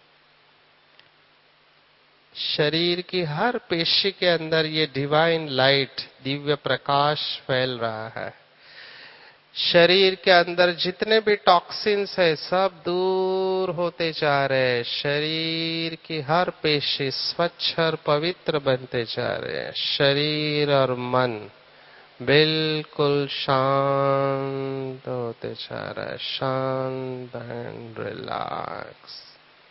शरीर की हर पेशी के अंदर ये डिवाइन लाइट, दिव्य प्रकाश फैल रहा है। शरीर के अंदर जितने भी टॉक्सिन्स है सब दूर होते जा रहे हैं। शरीर की हर पेशी स्वच्छ और पवित्र बनते जा रहे हैं। शरीर और मन बिल्कुल शांत होते जा रहा है, शांत एंड रिलैक्स।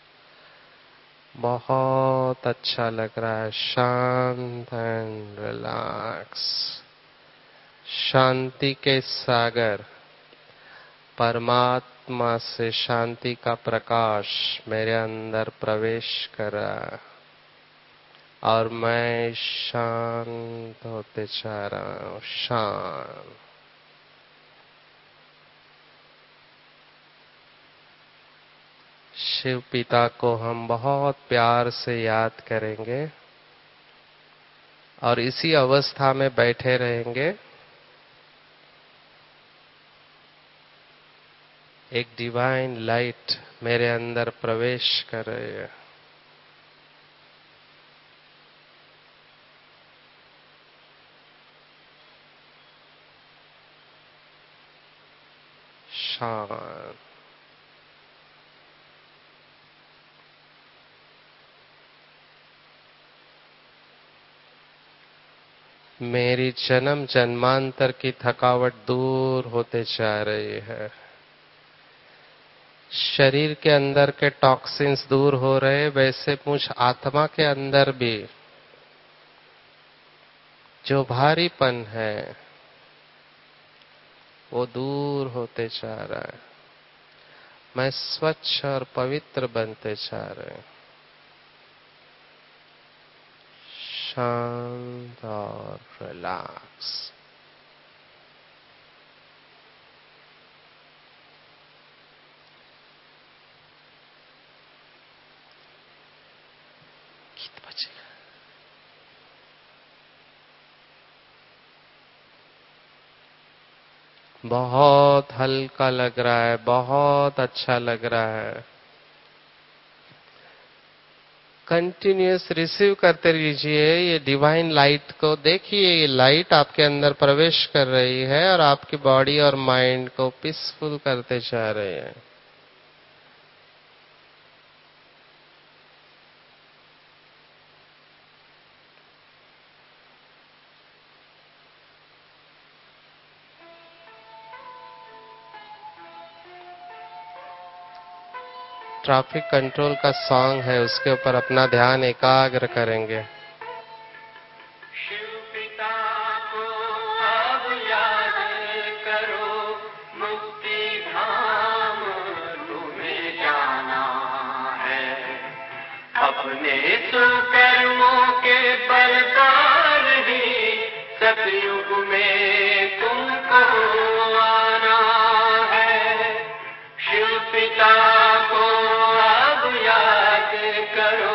बहुत अच्छा लग रहा है, शांत एंड रिलैक्स। शांति के सागर, परमात्मा से शांति का प्रकाश मेरे अंदर प्रवेश कर रहा है और मैं शांत होते जा रहा हूं, शांत। शिव पिता को हम बहुत प्यार से याद करेंगे और इसी अवस्था में बैठे रहेंगे। एक डिवाइन लाइट मेरे अंदर प्रवेश कर रही है। शांत। मेरी जन्म जन्मांतर की थकावट दूर होते जा रही है। शरीर के अंदर के टॉक्सिन्स दूर हो रहे, वैसे मुझ आत्मा के अंदर भी जो भारीपन है वो दूर होते जा रहा है। मैं स्वच्छ और पवित्र बनते जा रहे हैं, शांत और रिलैक्स। गीत बजेगा। बहुत हल्का लग रहा है, बहुत अच्छा लग रहा है। कंटिन्यूअस रिसीव करते रहिए ये डिवाइन लाइट को। देखिए ये लाइट आपके अंदर प्रवेश कर रही है और आपकी बॉडी और माइंड को पीसफुल करते जा रही है। ट्रैफिक कंट्रोल का सॉन्ग है, उसके ऊपर अपना ध्यान एकाग्र करेंगे। शिव पिता को अब याद करो, मुक्ति धाम तुम्हें जाना है। अपने सुकर्मों के बलदार ही सतयुग में तुमको आना है। शिव पिता को अब याद करो।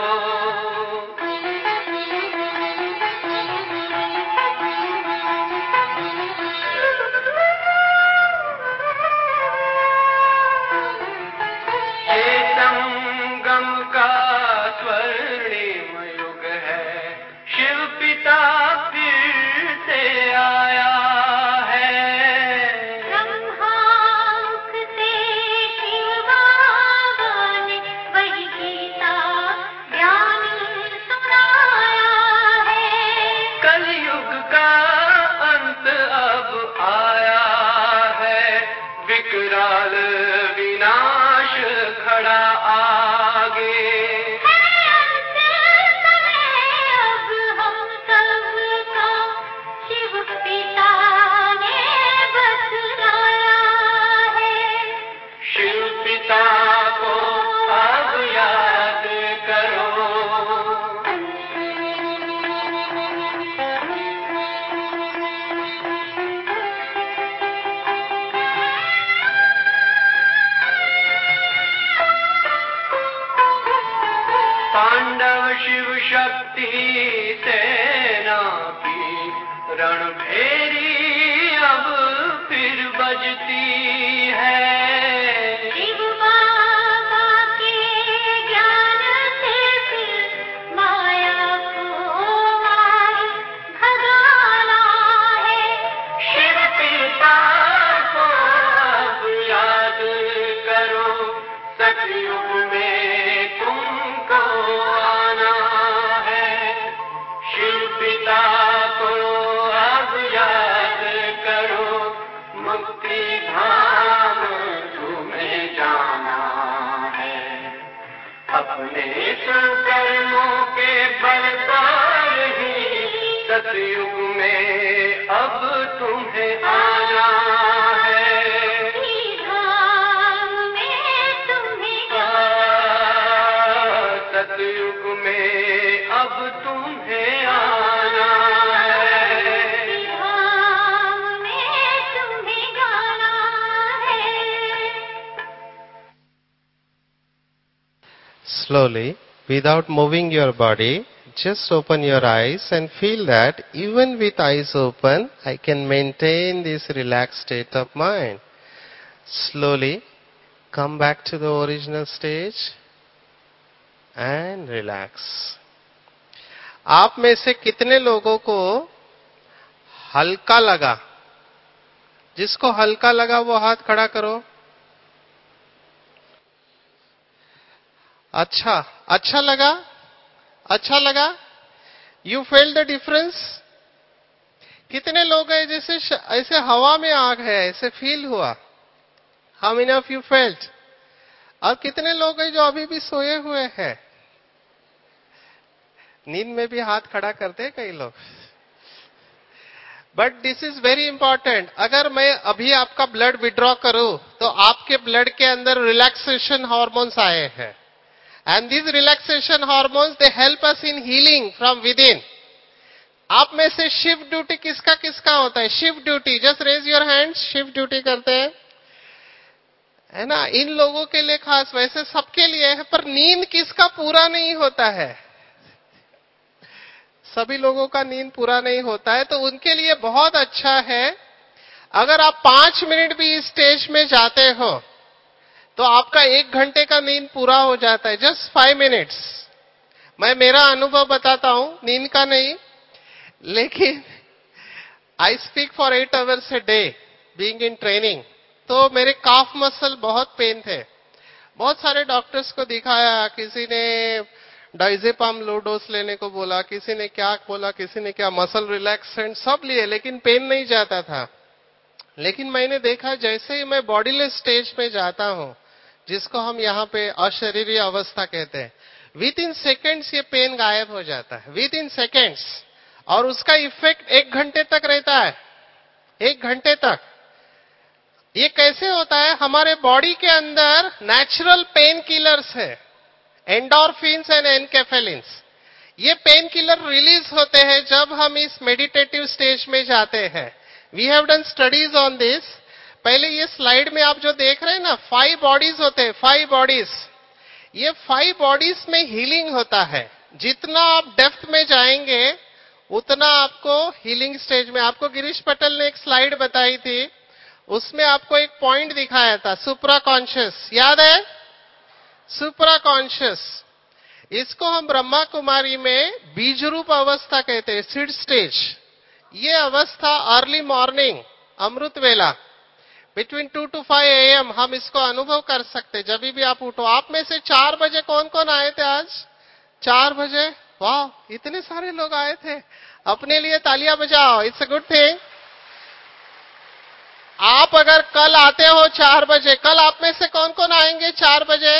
ये संगम का स्वर्णिम युग है, शिव पिता फिर से आया है। ब्रह्मामुख से शिव बाबा ने वही गीता ज्ञान सुनाया है। कलयुग का अंत अब आया है, विकराल विनाश खड़ा आगे। है अंत समय अब हम सबका, शिव पिता ने बतलाया है। शिव पिता को अब याद करो। पांडव शिव शक्ति सेना की रणभेरी अब फिर बजती है। शिव बाबा के ज्ञान से फिर माया को मार भगाना है। शिव पिता को अब याद करो, सतयुग में तुमको आना है। शिव पिता को अब याद करो, मुक्ति धाम तुम्हें जाना है। अपने सुकर्मों के बलदार ही सतयुग में अब तुम्हें आना है। धाम में तुम्हें सतयुग में अब तुम्हें आना है। धाम में तुम्हें जाना है। Slowly, without moving your body, just open your eyes and feel that even with eyes open, I can maintain this relaxed state of mind. Slowly, come back to the original stage and relax. आप में से कितने लोगों को हल्का लगा? जिसको हल्का लगा वो हाथ खड़ा करो। अच्छा, अच्छा लगा? अच्छा लगा? You fell the difference? कितने लोग हैं जैसे ऐसे हवा में आग है, ऐसे फील हुआ? How many of you felt? और कितने लोग हैं जो अभी भी सोए हुए हैं? नींद में भी हाथ खड़ा करते हैं कई लोग। But this is very important. अगर मैं अभी आपका ब्लड विड्रॉ करूं तो आपके ब्लड के अंदर रिलैक्सेशन हार्मोन्स आए हैं। And these relaxation hormones, they help us in healing from within. आप में से शिफ्ट ड्यूटी किसका किसका होता है? Shift duty, just raise your hands. Shift duty करते हैं, है ना? इन लोगों के लिए खास, वैसे सबके लिए है, पर नींद किसका पूरा नहीं होता है? सभी लोगों का नींद पूरा नहीं होता है, तो उनके लिए बहुत अच्छा है अगर आप पांच मिनट भी इस स्टेज में जाते हो तो आपका एक घंटे का नींद पूरा हो जाता है, जस्ट फाइव मिनट्स। मैं मेरा अनुभव बताता हूं, नींद का नहीं, लेकिन I speak for eight hours a day being in training. तो मेरे काफ मसल बहुत पेन थे, बहुत सारे डॉक्टर्स को दिखाया, किसी ने डाइजेपाम लो डोज लेने को बोला, किसी ने क्या बोला, किसी ने क्या मसल रिलैक्सेंट सब लिए, लेकिन पेन नहीं जाता था। लेकिन मैंने देखा जैसे ही मैं बॉडीलेस स्टेज में जाता हूं, जिसको हम यहाँ पे अशरीरी अवस्था कहते हैं, विद इन सेकेंड्स ये पेन गायब हो जाता है, विद इन सेकेंड्स। और उसका इफेक्ट एक घंटे तक रहता है, एक घंटे तक। ये कैसे होता है? हमारे बॉडी के अंदर नेचुरल पेन किलर्स है, एंडोर्फिन्स एंड एनकेफेलिन्स। ये पेन किलर रिलीज होते हैं जब हम इस मेडिटेटिव स्टेज में जाते हैं। We have done studies on this. पहले ये स्लाइड में आप जो देख रहे हैं ना, फाइव बॉडीज होते हैं, फाइव बॉडीज। ये फाइव बॉडीज में हीलिंग होता है। जितना आप डेप्थ में जाएंगे उतना आपको हीलिंग स्टेज में। आपको गिरीश पटेल ने एक स्लाइड बताई थी, उसमें आपको एक पॉइंट दिखाया था, सुप्रा कॉन्शियस, याद है? सुप्रा कॉन्शियस, इसको हम ब्रह्मा कुमारी में बीज रूप अवस्था कहते हैं, सीड स्टेज। ये अवस्था early morning, Amrit Vela, between two to five A M हम इसको अनुभव कर सकते, जब भी आप उठो। आप में से चार बजे कौन कौन आए थे आज? चार बजे, वाह, इतने सारे लोग आए थे। अपने लिए तालियां बजाओ, इट्स अ गुड थिंग। आप अगर कल आते हो चार बजे, कल आप में से कौन कौन आएंगे चार बजे?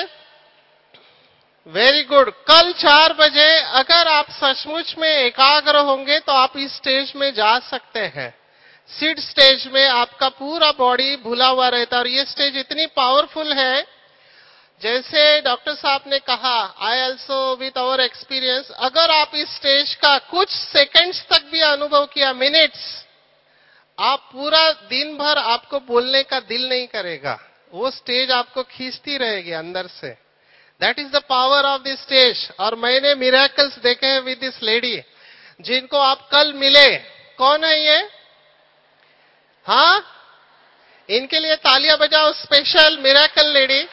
Very good. कल चार बजे अगर आप सचमुच में एकाग्र होंगे तो आप इस स्टेज में जा सकते हैं। सीड स्टेज में आपका पूरा बॉडी भुला हुआ रहता है। और ये स्टेज इतनी पावरफुल है, जैसे डॉक्टर साहब ने कहा, I also with our experience, अगर आप इस स्टेज का कुछ सेकंड्स तक भी अनुभव किया, मिनट्स, आप पूरा दिन भर आपको बोलने का दिल नहीं करेगा। वो स्टेज आपको खींचती रहेगी अंदर से। That is the power of this stage. और मैंने मिरेकल्स देखे हैं विद दिस लेडी, जिनको आप कल मिले। कौन है ये? हाँ, इनके लिए तालियां बजाओ, स्पेशल मिरेकल लेडी।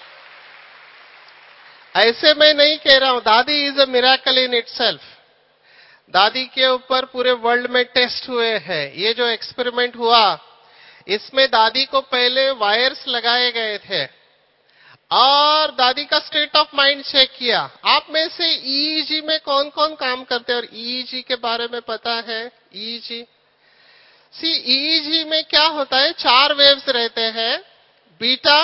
ऐसे मैं नहीं कह रहा हूं, Dadi is a miracle in itself. Dadi के ऊपर पूरे वर्ल्ड में टेस्ट हुए हैं। ये जो एक्सपेरिमेंट हुआ, इसमें दादी को पहले वायर्स लगाए गए थे और दादी का स्टेट ऑफ माइंड चेक किया। आप में से ईईजी में कौन कौन काम करते हैं और ईईजी के बारे में पता है? ईईजी, सी ईईजी में क्या होता है? चार वेव्स रहते हैं, beta,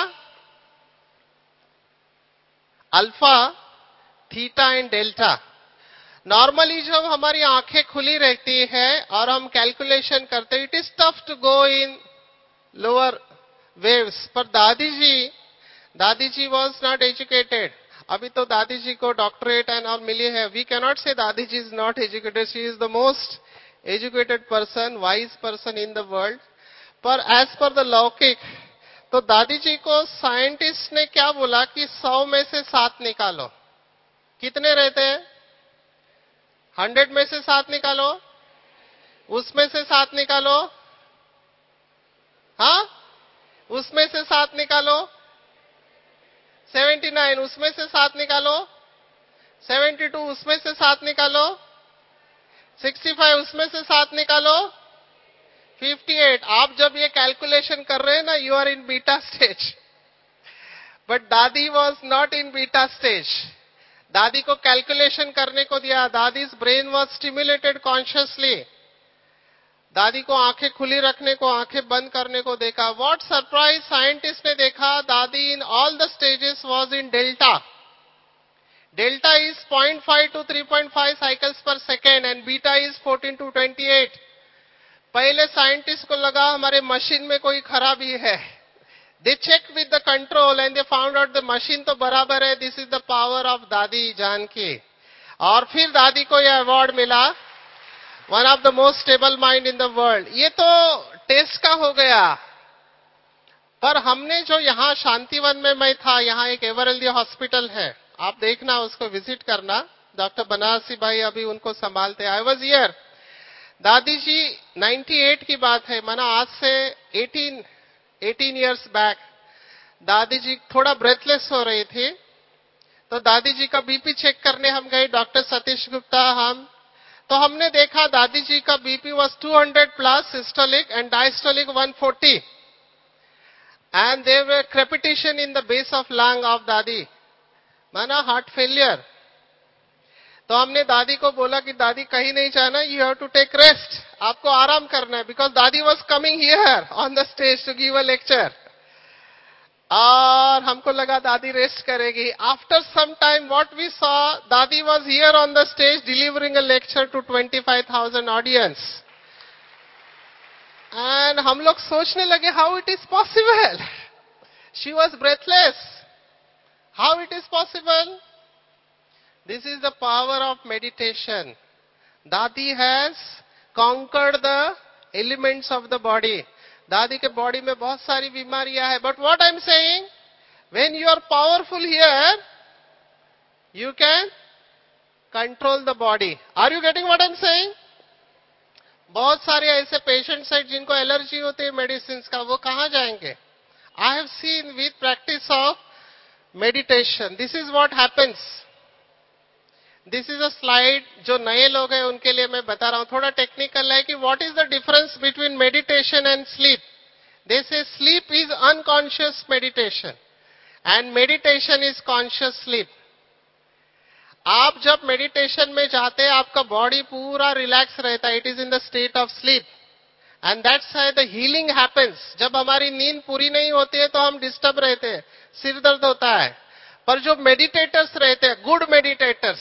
alpha, theta and delta. Normally जब हमारी आंखें खुली रहती है और हम कैलकुलेशन करते हैं, it is tough to go in lower waves. पर दादी जी दादी जी वॉज नॉट एजुकेटेड। अभी तो दादी जी को डॉक्टरेट एंड ऑल मिली है। We cannot say Dadi ji is not educated, she is the most educated person, wise person in the world. पर एज पर द लौकिक, तो दादी जी को साइंटिस्ट ने क्या बोला कि सौ में से सात निकालो। कितने रहते हैं? हंड्रेड में से सात निकालो, उसमें से सात निकालो, हाँ, उसमें से सात निकालो, सेवेंटी नाइन, उसमें से सात निकालो, सेवेंटी टू, उसमें से सात निकालो, सिक्सटी फाइव, उसमें से सात निकालो, फिफ्टी एट। आप जब ये कैलकुलेशन कर रहे हैं ना, you are in beta stage. But Dadi was not in beta stage. Dadi को कैलकुलेशन करने को दिया, Dadi's brain was stimulated consciously. Dadi को आंखें खुली रखने को, आंखें बंद करने को देखा। व्हाट सरप्राइज, साइंटिस्ट ने देखा Dadi in all the stages was in delta. Delta is zero point five to three point five cycles per second and beta is fourteen to twenty-eight। पहले साइंटिस्ट को लगा हमारे मशीन में कोई खराबी है। They check with the control and they found out the machine तो बराबर है। This is the power of Dadi जान की। और फिर दादी को यह अवार्ड मिला, one of the most stable mind in the world. ये तो टेस्ट का हो गया। पर हमने जो यहाँ शांतिवन में मैं था, यहाँ एक एवरल्दी हॉस्पिटल है, आप देखना, उसको विजिट करना। डॉक्टर बनारसी भाई अभी उनको संभालते। I was here. Dadi ji अट्ठानवे की बात है, माना आज से अठारह अठारह इयर्स बैक दादी जी थोड़ा ब्रेथलेस हो रही थी, तो दादी जी का बीपी चेक करने हम गए, डॉक्टर सतीश गुप्ता हम, तो हमने देखा दादी जी का BP was two hundred plus systolic and diastolic one forty and there were crepitation in the base of lung of Dadi, माना हार्ट फेलियर। तो हमने दादी को बोला कि दादी कहीं नहीं जाना, you have to take rest, आपको आराम करना है, because Dadi was coming here on the stage to give a lecture. और हमको लगा दादी रेस्ट करेगी। After some time what we saw, Dadi was here on the stage delivering a lecture to twenty five thousand audience. And हम लोग सोचने लगे how it is possible, she was breathless, how it is possible? This is the power of meditation. Dadi has conquered the elements of the body. दादी के बॉडी में बहुत सारी बीमारियां हैं, but what I am saying, when you are powerful here you can control the body. Are you getting what I am saying? बहुत सारे ऐसे पेशेंट्स हैं जिनको एलर्जी होती है मेडिसिन का, वो कहां जाएंगे? I have seen with practice of meditation, this is what happens. This is a slide जो नए लोग हैं उनके लिए मैं बता रहा हूं, थोड़ा टेक्निकल है कि what is the difference between meditation and sleep. They say sleep is unconscious meditation and meditation is conscious sleep. आप जब मेडिटेशन में जाते हैं आपका बॉडी पूरा रिलैक्स रहता है, it is in the state of sleep and that's how the healing happens. जब हमारी नींद पूरी नहीं होती है तो हम डिस्टर्ब रहते हैं, सिर दर्द होता है, पर जो मेडिटेटर्स रहते हैं, गुड मेडिटेटर्स,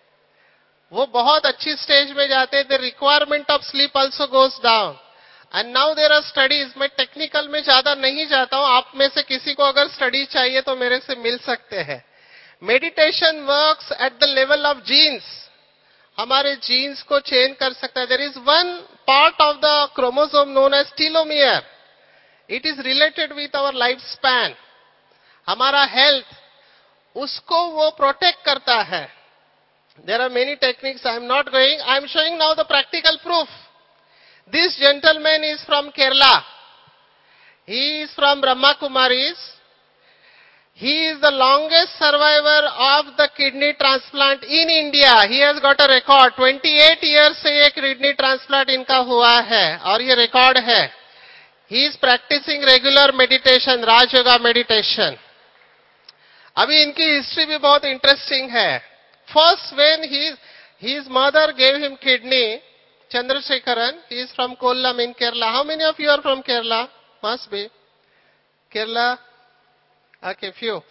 वो बहुत अच्छी स्टेज में जाते हैं, the requirement of sleep also goes down. And now there are studies, मैं टेक्निकल में ज्यादा नहीं जाता हूं, आप में से किसी को अगर स्टडी चाहिए तो मेरे से मिल सकते हैं। Meditation works at the level of genes, हमारे जीन्स को चेंज कर सकता है। There is one part of the chromosome known as telomere, it is related with our life span, हमारा हेल्थ, उसको वो प्रोटेक्ट करता है। There are many techniques, I am not going, I am showing now the practical proof. This gentleman is from Kerala. He is from Brahma Kumaris. He is the longest survivor of the kidney transplant in India. He has got a record. twenty-eight years से ये kidney transplant इनका हुआ है और ये record है. He is practicing regular meditation, Raj Yoga meditation. अभी इनकी history भी बहुत interesting है. First, when his, his mother gave him kidney, Chandrasekharan, he is from Kollam in Kerala. How many of you are from Kerala? Must be. Kerala? Okay, few.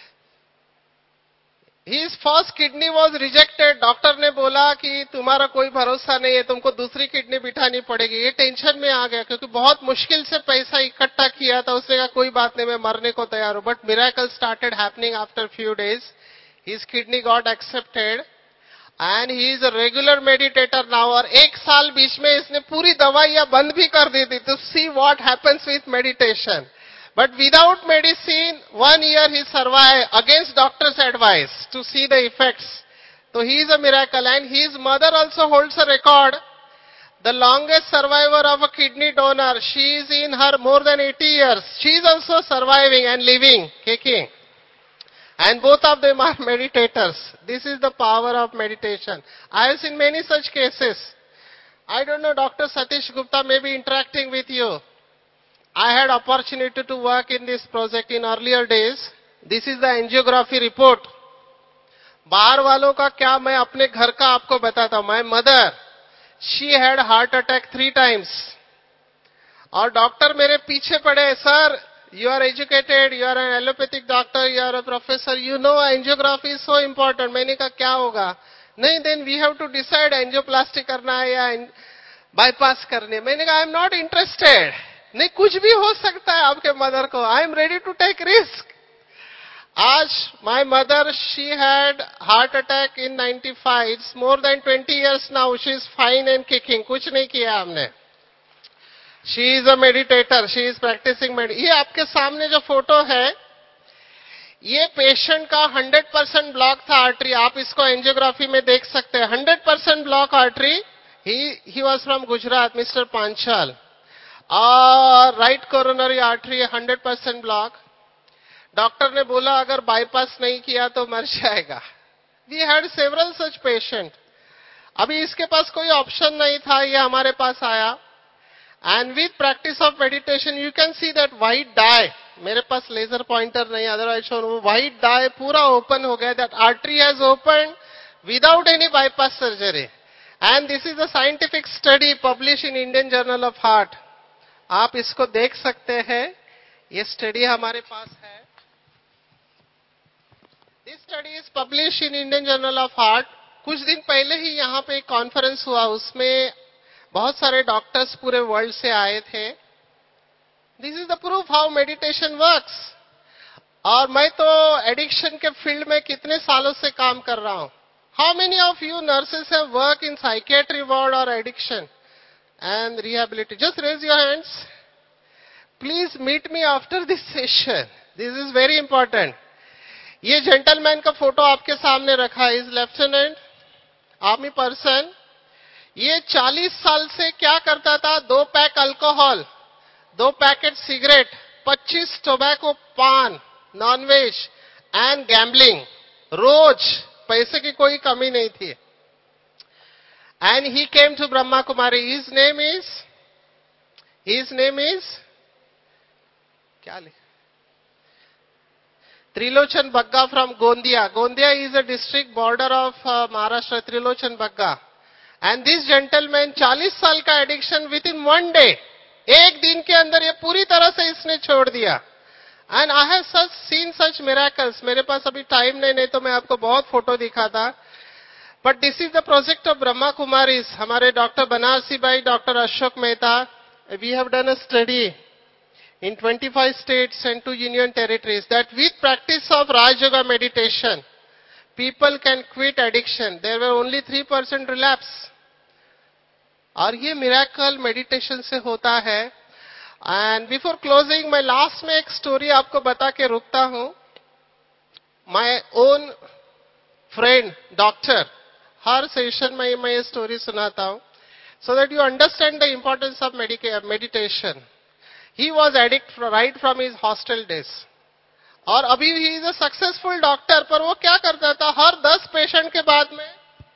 His first kidney was rejected. Doctor ने बोला कि तुम्हारा कोई भरोसा नहीं है, तुमको दूसरी किडनी बिठानी पड़ेगी। ये टेंशन में आ गया क्योंकि बहुत मुश्किल से पैसा इकट्ठा किया था। उसने कहा कोई बात नहीं, मैं मरने को तैयार हूं। But miracle started happening after few days. His kidney got accepted and he is a regular meditator now. और एक साल बीच में इसने पूरी दवाइयां बंद भी कर दी थी to see what happens with meditation. But without medicine, one year he survived against doctor's advice to see the effects. So he is a miracle, and his mother also holds a record. The longest survivor of a kidney donor. She is in her more than eighty years. She is also surviving and living, kicking. And both of them are meditators. This is the power of meditation. I have seen many such cases. I don't know, Doctor Satish Gupta may be interacting with you. I had opportunity to work in this project in earlier days. This is the angiography report. बाहर वालों का क्या, मैं अपने घर का आपको बताता हूं. My mother, she had heart attack three times. और डॉक्टर मेरे पीछे पड़े, sir, you are educated, you are an allopathic doctor, you are a professor, you know angiography is so important. मैंने कहा क्या होगा? नहीं, then we have to decide angioplasty करना है या bypass करने. मैंने कहा I am not interested. नहीं, कुछ भी हो सकता है आपके मदर को. I am ready to take risk. आज my mother, she had heart attack in ninety-five. It's more than twenty years now. She is fine and kicking. कुछ नहीं किया हमने. She is a meditator. She is practicing med. ये आपके सामने जो फोटो है, ये पेशेंट का हंड्रेड परसेंट ब्लॉक था आर्टरी. आप इसको एंजियोग्राफी में देख सकते हैं. Hundred percent block artery. he he was from Gujarat, Mister Panchal. और right coronary artery hundred percent block. Doctor ने बोला अगर बाईपास नहीं किया तो मर जाएगा. We had several such patient. अभी इसके पास कोई ऑप्शन नहीं था, ये हमारे पास आया. And with practice of meditation you can see that white dye, मेरे पास लेजर पॉइंटर नहीं, अदरवाइज वो व्हाइट डाई पूरा ओपन हो गया. That artery has open without any bypass surgery. And this is a scientific study publish in Indian journal of heart. आप इसको देख सकते हैं, ये स्टडी हमारे पास है. This study is publish in Indian journal of heart. कुछ दिन पहले ही यहाँ पे एक कॉन्फ्रेंस हुआ, उसमें बहुत सारे डॉक्टर्स पूरे वर्ल्ड से आए थे. This is the proof how meditation works. और मैं तो एडिक्शन के फील्ड में कितने सालों से काम कर रहा हूं. How many of you nurses have work in psychiatry ward और addiction and rehabilitation? Just raise your hands. Please meet me after this session. This is very important. ये जेंटलमैन का फोटो आपके सामने रखा है. Is lieutenant army person. ये चालीस साल से क्या करता था, दो पैक अल्कोहल, दो पैकेट सिगरेट, पच्चीस tobacco paan, nonveg and gambling. रोज पैसे की कोई कमी नहीं थी. And he came to Brahma Kumari. His name is, his name is, क्या लिखा? Trilochan Bagga from Gondia. Gondia is a district border of uh, Maharashtra. Trilochan Bagga. And this gentleman, चालीस साल का addiction within one day, एक दिन के अंदर ये पूरी तरह से इसने छोड़ दिया. And I have such seen such miracles. मेरे पास अभी टाइम नहीं, नहीं तो मैं आपको बहुत फोटो दिखाता. But this is the project of Brahma Kumaris. हमारे डॉक्टर बनारसी भाई, doctor Ashok Mehta. We have done a study in twenty-five states and two union territories that with practice of Raj Yoga meditation, people can quit addiction. There were only three percent relapse. और ये miracle meditation से होता है. And before closing, my last में एक story आपको बता के रुकता हूँ. My own friend, doctor, हर सेशन में मैं ये स्टोरी सुनाता हूं, so that you understand the importance of meditation. He was addict right from his hostel days. और अभी he is a successful doctor. पर वो क्या करता था, हर दस पेशेंट के बाद में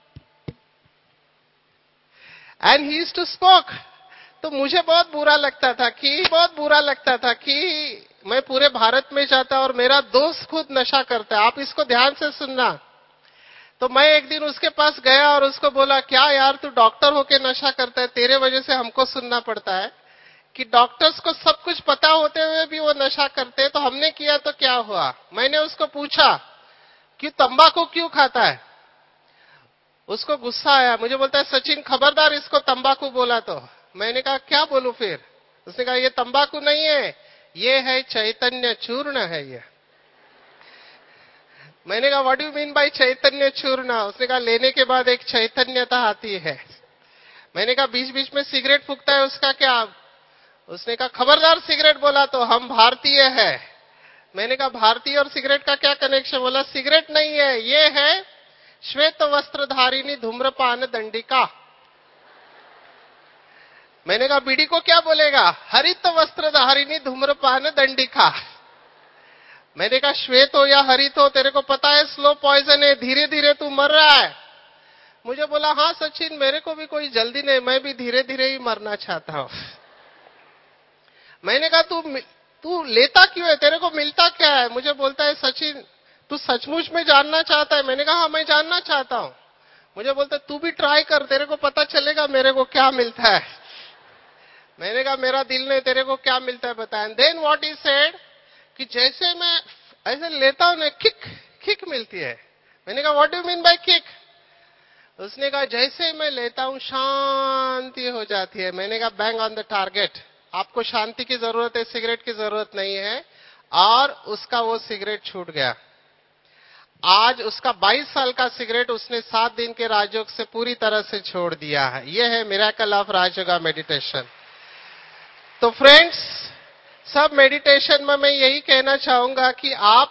and he is to smoke. तो मुझे बहुत बुरा लगता था कि बहुत बुरा लगता था कि मैं पूरे भारत में जाता और मेरा दोस्त खुद नशा करता है. आप इसको ध्यान से सुनना. तो मैं एक दिन उसके पास गया और उसको बोला, क्या यार तू डॉक्टर होके नशा करता है, तेरे वजह से हमको सुनना पड़ता है कि डॉक्टर्स को सब कुछ पता होते हुए भी वो नशा करते हैं. तो हमने किया तो क्या हुआ. मैंने उसको पूछा कि तंबाकू क्यों खाता है. उसको गुस्सा आया. मुझे बोलता है, सचिन खबरदार इसको तंबाकू बोला तो. मैंने कहा क्या बोलूं फिर. उसने कहा ये तंबाकू नहीं है, ये है चैतन्य चूर्ण है ये. मैंने कहा what do you mean by Chaitanya Churna. उसने कहा लेने के बाद एक चैतन्यता आती है. मैंने कहा बीच बीच में सिगरेट फूकता है उसका क्या. उसने कहा खबरदार सिगरेट बोला तो हम भारतीय है. मैंने कहा भारतीय और सिगरेट का क्या कनेक्शन. बोला सिगरेट नहीं है, ये है श्वेत वस्त्रधारिणी धूम्रपान दंडिका. मैंने कहा बीड़ी को क्या बोलेगा. हरित वस्त्रधारिणी धूम्रपान दंडिका. मैंने कहा श्वेत हो या हरित हो, तेरे को पता है स्लो पॉइजन है, धीरे धीरे तू मर रहा है. मुझे बोला हाँ सचिन, मेरे को भी कोई जल्दी नहीं, मैं भी धीरे धीरे ही मरना चाहता हूं. मैंने कहा तू तू लेता क्यों है, तेरे को मिलता क्या है. मुझे बोलता है सचिन तू सचमुच में जानना चाहता है. मैंने कहा हाँ मैं जानना चाहता हूं. मुझे बोलता है तू भी ट्राई कर, तेरे को पता चलेगा मेरे को क्या मिलता है. मैंने कहा मेरा दिल नहीं, तेरे को क्या मिलता है बता. And then what he said कि जैसे मैं ऐसे लेता हूं ना, किक किक मिलती है. मैंने कहा what do you mean by kick. उसने कहा जैसे मैं लेता हूं शांति हो जाती है. मैंने कहा बैंग ऑन द टारगेट. आपको शांति की जरूरत है, सिगरेट की जरूरत नहीं है. और उसका वो सिगरेट छूट गया. आज उसका बाईस साल का सिगरेट उसने सात दिन के राजयोग से पूरी तरह से छोड़ दिया है. यह है मिरेकल ऑफ राजयोगा मेडिटेशन. तो फ्रेंड्स, सब मेडिटेशन में मैं यही कहना चाहूंगा कि आप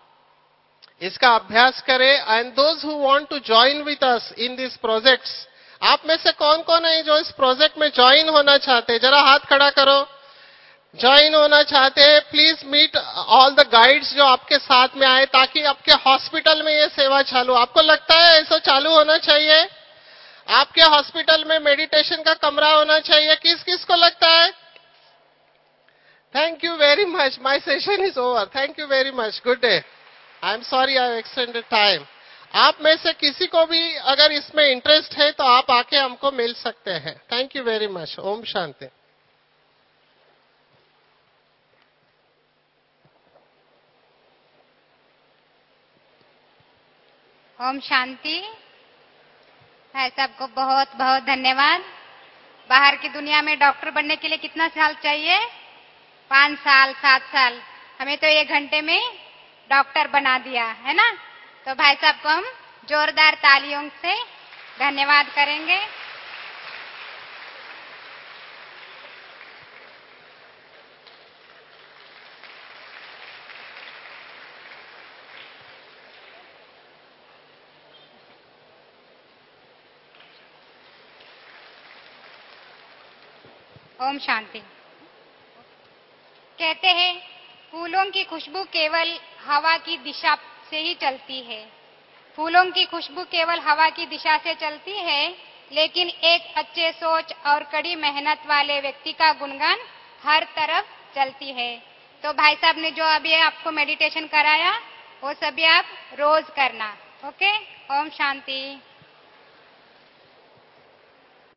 इसका अभ्यास करें. And those who want to join with us in this projects, आप में से कौन कौन है जो इस प्रोजेक्ट में ज्वाइन होना चाहते हैं? जरा हाथ खड़ा करो। ज्वाइन होना चाहते हैं? Please meet all the guides जो आपके साथ में आए, ताकि आपके हॉस्पिटल में ये सेवा चालू। आपको लगता है ऐसा चालू होना चाहिए? आपके हॉस्पिटल में मेडिटेशन का कमरा होना चाहिए? किस किस को लगता है? Thank you very much. My session is over. Thank you very much. Good day. I am sorry I extended time. आप में से किसी को भी अगर इसमें इंटरेस्ट है तो आप आके हमको मिल सकते हैं। Thank you very much. Om Shanti. Om Shanti. भाई साहब को बहुत बहुत धन्यवाद। बाहर की दुनिया में डॉक्टर बनने के लिए कितना साल चाहिए? पांच साल, सात साल। हमें तो एक घंटे में डॉक्टर बना दिया है ना। तो भाई साहब को हम जोरदार तालियों से धन्यवाद करेंगे। ओम शांति। कहते हैं फूलों की खुशबू केवल हवा की दिशा से ही चलती है। फूलों की खुशबू केवल हवा की दिशा से चलती है, लेकिन एक अच्छे सोच और कड़ी मेहनत वाले व्यक्ति का गुणगान हर तरफ चलती है। तो भाई साहब ने जो अभी आपको मेडिटेशन कराया वो सभी आप रोज करना। ओके। ओम शांति।